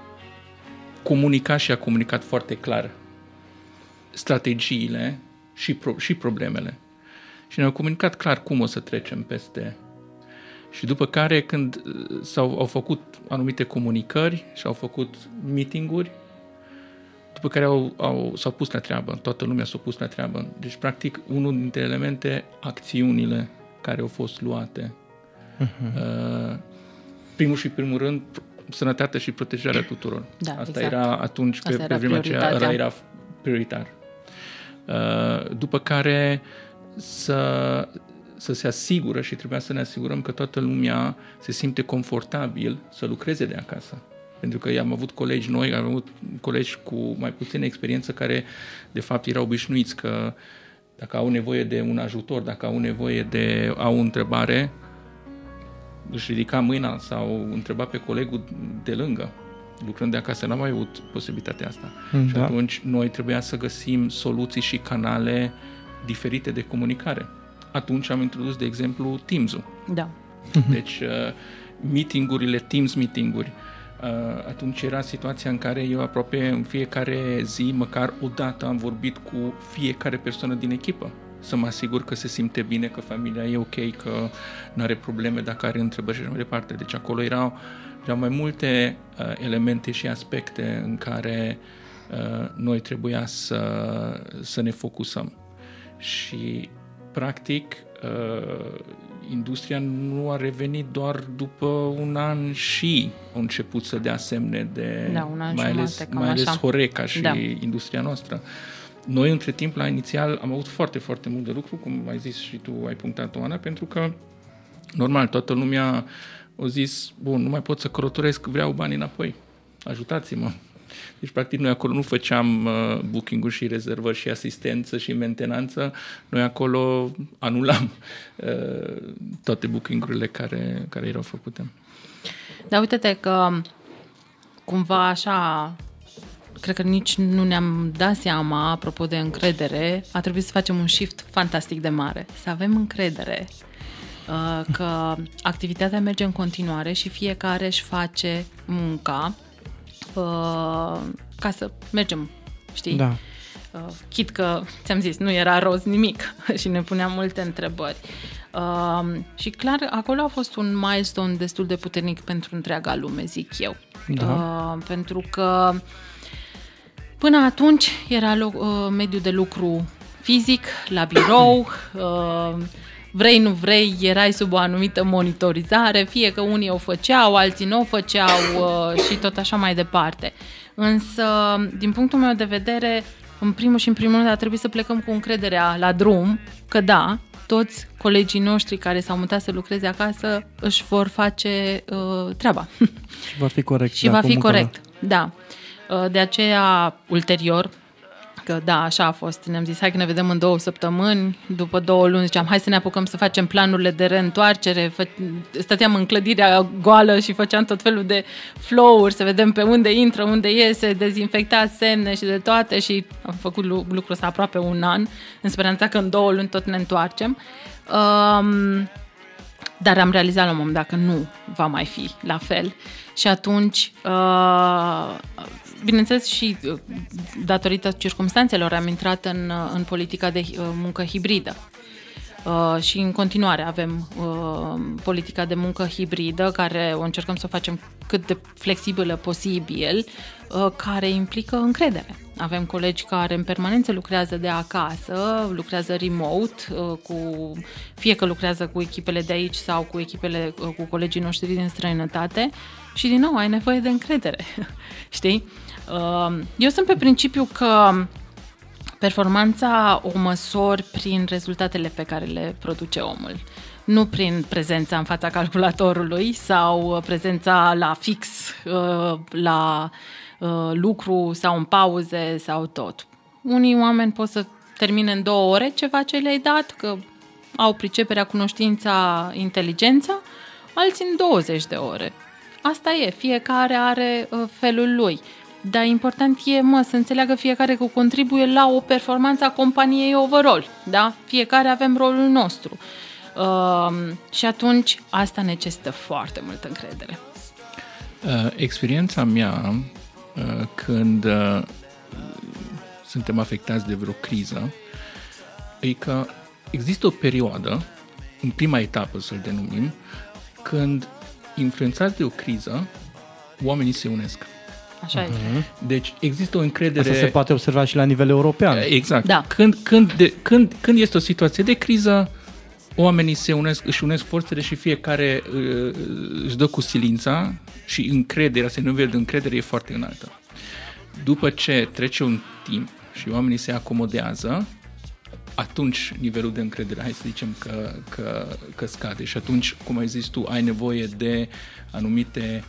a comunicat foarte clar strategiile și problemele. Și ne-au comunicat clar cum o să trecem peste. Și după care, când au făcut anumite comunicări și au făcut meeting-uri, după care s-au pus la treabă. Toată lumea s-a pus la treabă. Deci, practic, unul dintre elemente, acțiunile care au fost luate. Primul rând, sănătatea și protejarea tuturor. Da, Asta exact. Era atunci, pe vremea aceea, era prioritar. După care să se asigură, și trebuia să ne asigurăm că toată lumea se simte confortabil să lucreze de acasă. Pentru că am avut colegi cu mai puțină experiență care, de fapt, erau obișnuiți că dacă au nevoie de un ajutor, dacă au o întrebare, își ridica mâna sau întreba pe colegul de lângă. Lucrând de acasă, n-am mai avut posibilitatea asta. Și atunci noi trebuia să găsim soluții și canale diferite de comunicare. Atunci am introdus, de exemplu, Teams-ul. Da. Deci, meeting-urile, Teams meeting-uri. Atunci era situația în care eu aproape în fiecare zi, măcar o dată, am vorbit cu fiecare persoană din echipă. Să mă asigur că se simte bine, că familia e ok, că nu are probleme, dacă are întrebări și așa mai departe. Deci acolo erau mai multe elemente și aspecte în care noi trebuia să ne focusăm. Și, practic, industria nu a revenit doar după un an și a început să dea semne de... mai ales Horeca și industria noastră. Noi, între timp, la inițial, am avut foarte, foarte mult de lucru, cum ai zis și tu, ai punctat, Oana, pentru că, normal, toată lumea a zis, bun, nu mai pot să călătoresc, vreau bani înapoi, ajutați-mă. Deci, practic, noi acolo nu făceam booking-uri și rezervări și asistență și mentenanță, noi acolo anulam toate booking-urile care erau făcute. Dar uite-te că, cumva așa... Cred că nici nu ne-am dat seama, apropo de încredere, a trebuit să facem un shift fantastic de mare. Să avem încredere că activitatea merge în continuare și fiecare își face munca ca să mergem, știi? Da. Chit că, ți-am zis, nu era roz nimic și ne puneam multe întrebări. Și clar, acolo a fost un milestone destul de puternic pentru întreaga lume, zic eu. Da. Pentru că până atunci era mediul de lucru fizic, la birou, vrei, nu vrei, erai sub o anumită monitorizare, fie că unii o făceau, alții nu o făceau și tot așa mai departe. Însă, din punctul meu de vedere, în primul rând a trebuit să plecăm cu încrederea la drum, că da, toți colegii noștri care s-au mutat să lucreze acasă își vor face treaba. Și va fi corect. Și va fi corect, da. De aceea, ulterior, că da, așa a fost, ne-am zis, hai că ne vedem în 2 săptămâni, după 2 luni ziceam, hai să ne apucăm să facem planurile de reîntoarcere, stăteam în clădirea goală și făceam tot felul de flow-uri, să vedem pe unde intră, unde iese, dezinfectat semne și de toate și am făcut lucrul ăsta aproape un an, în speranța că în 2 luni tot ne întoarcem. Dar am realizat la un moment dat că nu va mai fi la fel și atunci... Bineînțeles, și datorită circumstanțelor am intrat în politica de muncă hibridă. Și în continuare avem politica de muncă hibridă, care o încercăm să o facem cât de flexibilă posibil, care implică încredere. Avem colegi care în permanență lucrează de acasă, lucrează remote, fie că lucrează cu echipele de aici sau cu colegii noștri din străinătate și din nou ai nevoie de încredere. Știi? Eu sunt pe principiu că performanța o măsori prin rezultatele pe care le produce omul, nu prin prezența în fața calculatorului sau prezența la fix, la lucru sau în pauze sau tot. Unii oameni pot să termine în 2 ore ceva ce le-ai dat, că au priceperea, cunoștința, inteligența, alții în 20 de ore. Asta e, fiecare are felul lui. Dar important e, să înțeleagă fiecare că contribuie la o performanță a companiei overall, da? Fiecare avem rolul nostru. Și atunci asta necesită foarte multă încredere. Experiența mea când suntem afectați de vreo criză e că există o perioadă, în prima etapă să-l denumim, când influențați de o criză, oamenii se unesc. Așa este. Deci există o încredere... Asta se poate observa și la nivel european. Exact. Da. Când este o situație de criză, oamenii își unesc forțele și fiecare își dă cu silința și încrederea, nivelul de încredere e foarte înaltă. După ce trece un timp și oamenii se acomodează, atunci nivelul de încredere, hai să zicem că scade și atunci, cum ai zis tu, ai nevoie de anumite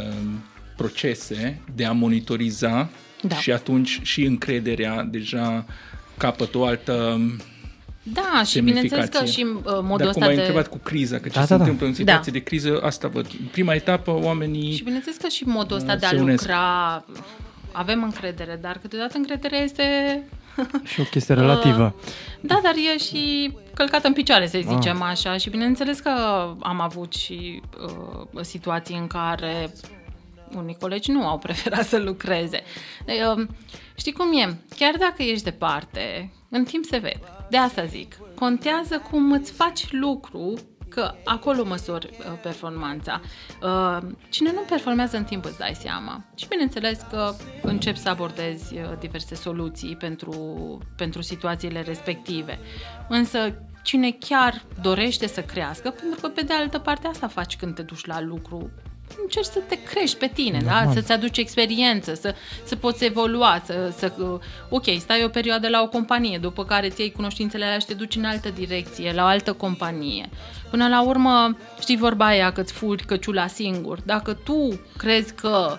procese de a monitoriza și atunci și încrederea deja capătă o altă și bineînțeles că și modul ăsta de... Dar cum ai întrebat cu criza, că ce se întâmplă în situație de criză, asta văd. În prima etapă, oamenii... Și bineînțeles că și modul ăsta de a lucra, avem încredere, dar câteodată încrederea este... Și o chestie relativă. Da, dar e și călcată în picioare, să zicem așa. Și bineînțeles că am avut și situații în care unii colegi nu au preferat să lucreze. Știi cum e? Chiar dacă ești departe, în timp se vede. De asta zic. Contează cum îți faci lucru, că acolo măsori performanța. Cine nu performează în timp îți dai seama. Și bineînțeles că începi să abordezi diverse soluții pentru situațiile respective. Însă cine chiar dorește să crească, pentru că pe de altă parte asta faci când te duci la lucru, încerci să te crești pe tine, da? Să-ți aduci experiență, să poți evolua, ok, stai o perioadă la o companie, după care îți iei cunoștințele alea și te duci în altă direcție, la o altă companie. Până la urmă, știi vorba aia că îți furi căciula singur. Dacă tu crezi că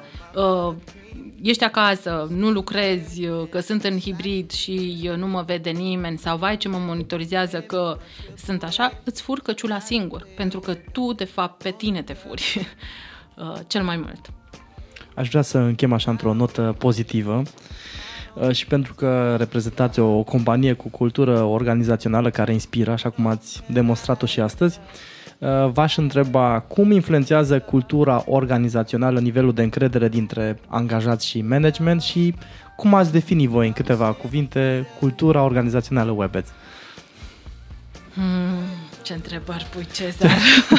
ești acasă, nu lucrezi, că sunt în hibrid și nu mă vede nimeni sau vai ce mă monitorizează că sunt așa, îți furi căciula singur, pentru că tu, de fapt, pe tine te furi cel mai mult. Aș vrea să închem așa într-o notă pozitivă și pentru că reprezentați o companie cu cultură organizațională care inspiră, așa cum ați demonstrat-o și astăzi, v-aș întreba cum influențează cultura organizațională nivelul de încredere dintre angajați și management și cum ați defini voi în câteva cuvinte cultura organizațională WebEds? Ce întrebări pui, Cezar!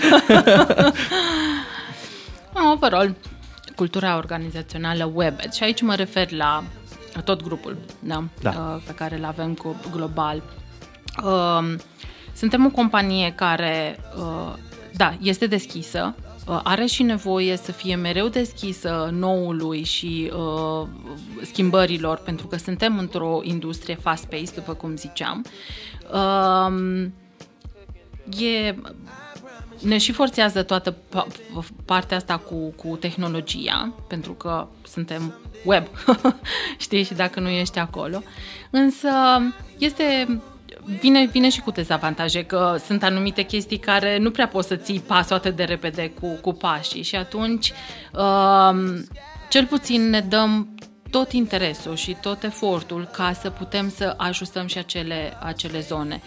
Overall, cultura organizațională WebEds, și aici mă refer la tot grupul pe care îl avem global. Suntem o companie care, este deschisă, are și nevoie să fie mereu deschisă noului și schimbărilor, pentru că suntem într-o industrie fast-paced, după cum ziceam. Ne și forțează toată partea asta cu tehnologia, pentru că suntem web, știi, și dacă nu ești acolo. Însă vine și cu dezavantaje, că sunt anumite chestii care nu prea poți să ții pasul atât de repede cu pașii și atunci cel puțin ne dăm tot interesul și tot efortul ca să putem să ajustăm și acele zone.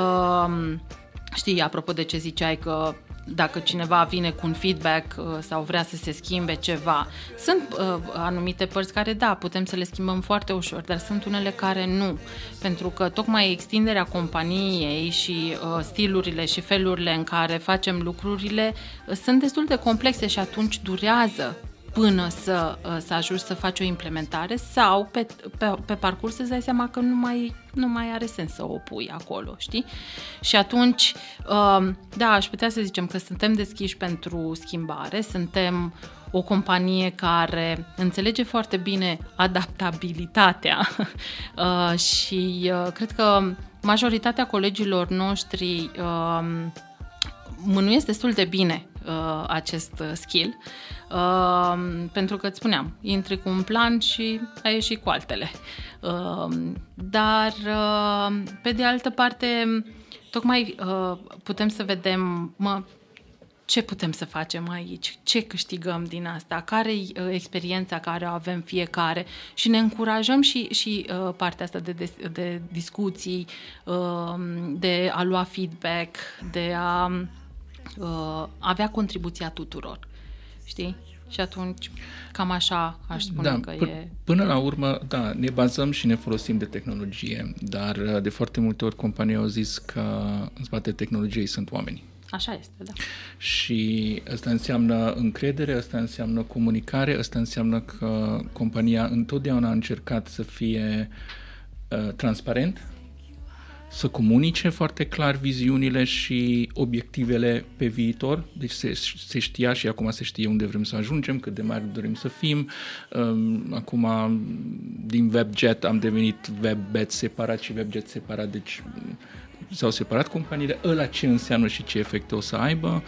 Știi, apropo de ce ziceai că dacă cineva vine cu un feedback sau vrea să se schimbe ceva, sunt anumite părți care, putem să le schimbăm foarte ușor, dar sunt unele care nu, pentru că tocmai extinderea companiei și stilurile și felurile în care facem lucrurile sunt destul de complexe și atunci durează până să ajungi să faci o implementare sau pe parcurs să-ți dai seama că nu mai are sens să o pui acolo, știi? Și atunci, aș putea să zicem că suntem deschiși pentru schimbare, suntem o companie care înțelege foarte bine adaptabilitatea și cred că majoritatea colegilor noștri mânuiesc destul de bine acest skill. Pentru că îți spuneam, intri cu un plan și ai ieșit cu altele. Dar pe de altă parte tocmai putem să vedem, ce putem să facem aici, ce câștigăm din asta, care-i experiența care o avem fiecare și ne încurajăm și partea asta de discuții, de a lua feedback, de a avea contribuția tuturor, știi? Și atunci, cam așa aș spune că e... Până la urmă, da, ne bazăm și ne folosim de tehnologie, dar de foarte multe ori companii au zis că în spatele tehnologiei sunt oameni. Așa este, da. Și asta înseamnă încredere, asta înseamnă comunicare, asta înseamnă că compania întotdeauna a încercat să fie transparent, să comunice foarte clar viziunile și obiectivele pe viitor. Deci se știa și acum se știe unde vrem să ajungem, cât de mari dorim să fim. Acum, din WebJet am devenit WebBet separat și WebJet separat, deci s-au separat companiile. Ăla ce înseamnă și ce efecte o să aibă.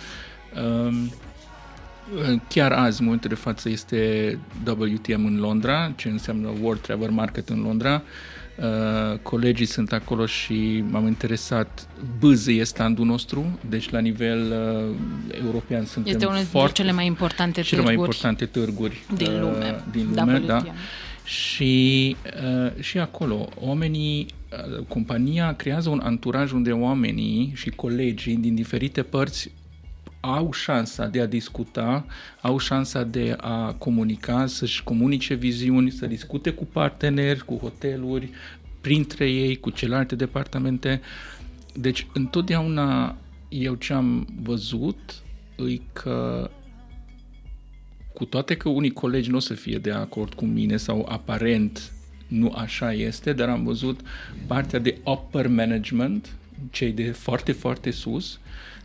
Chiar azi, în momentul de față, este WTM în Londra, ce înseamnă World Travel Market în Londra. Colegii sunt acolo și m-am interesat. BZ e standul nostru, deci la nivel european suntem este unul dintre cele mai importante târguri din lume, da. Și acolo oamenii, compania creează un anturaj unde oamenii și colegii din diferite părți au șansa de a discuta, au șansa de a comunica, să-și comunice viziuni, să discute cu parteneri, cu hoteluri, printre ei, cu celelalte departamente. Deci, întotdeauna eu ce am văzut e că, cu toate că unii colegi nu o să fie de acord cu mine sau aparent nu așa este, dar am văzut partea de upper management, cei de foarte, foarte sus,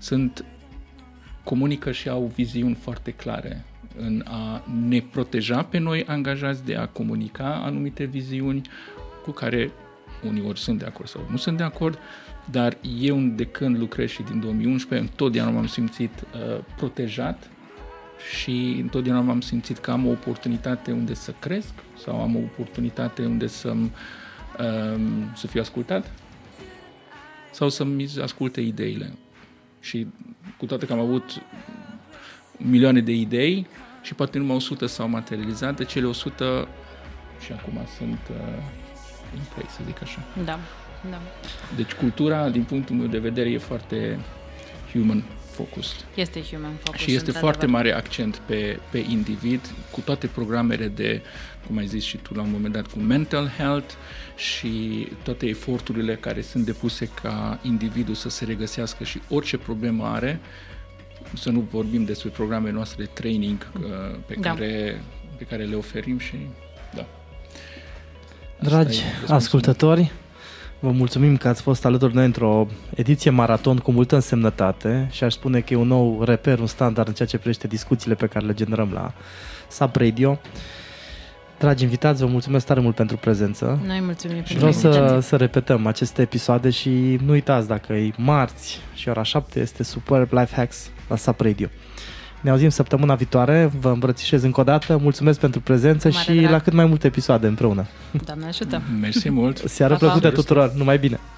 comunică și au viziuni foarte clare în a ne proteja pe noi angajați, de a comunica anumite viziuni cu care uneori sunt de acord sau nu sunt de acord, dar eu de când lucrez și din 2011 întotdeauna m-am simțit protejat și întotdeauna m-am simțit că am o oportunitate unde să cresc sau am o oportunitate unde să fiu ascultat sau să-mi asculte ideile. Și cu toate că am avut milioane de idei și poate numai 100 s-au materializat, de cele 100 și acum sunt in play, să zic așa. Da. Deci cultura, din punctul meu de vedere, e foarte human-focused. Este human-focused. Și este foarte mare accent pe individ, cu toate programele de, cum ai zis și tu la un moment dat, cu mental health și toate eforturile care sunt depuse ca individul să se regăsească și orice problemă are, să nu vorbim despre programele noastre de training pe care le oferim și da. Dragi ascultători, vă mulțumim că ați fost alături de noi într-o ediție maraton cu multă însemnătate și aș spune că e un nou reper, un standard în ceea ce privește discuțiile pe care le generăm la Sap Radio. Dragi invitați, vă mulțumesc tare mult pentru prezență. Noi mulțumim pentru Vreau să repetăm aceste episoade și nu uitați, dacă e marți și ora 7, este Superb Life Hacks la Sap Radio. Ne auzim săptămâna viitoare, vă îmbrățișez încă o dată, mulțumesc pentru prezență și la cât mai multe episoade împreună. Doamne ajută! Mersi mult! Seară plăcută tuturor, numai bine!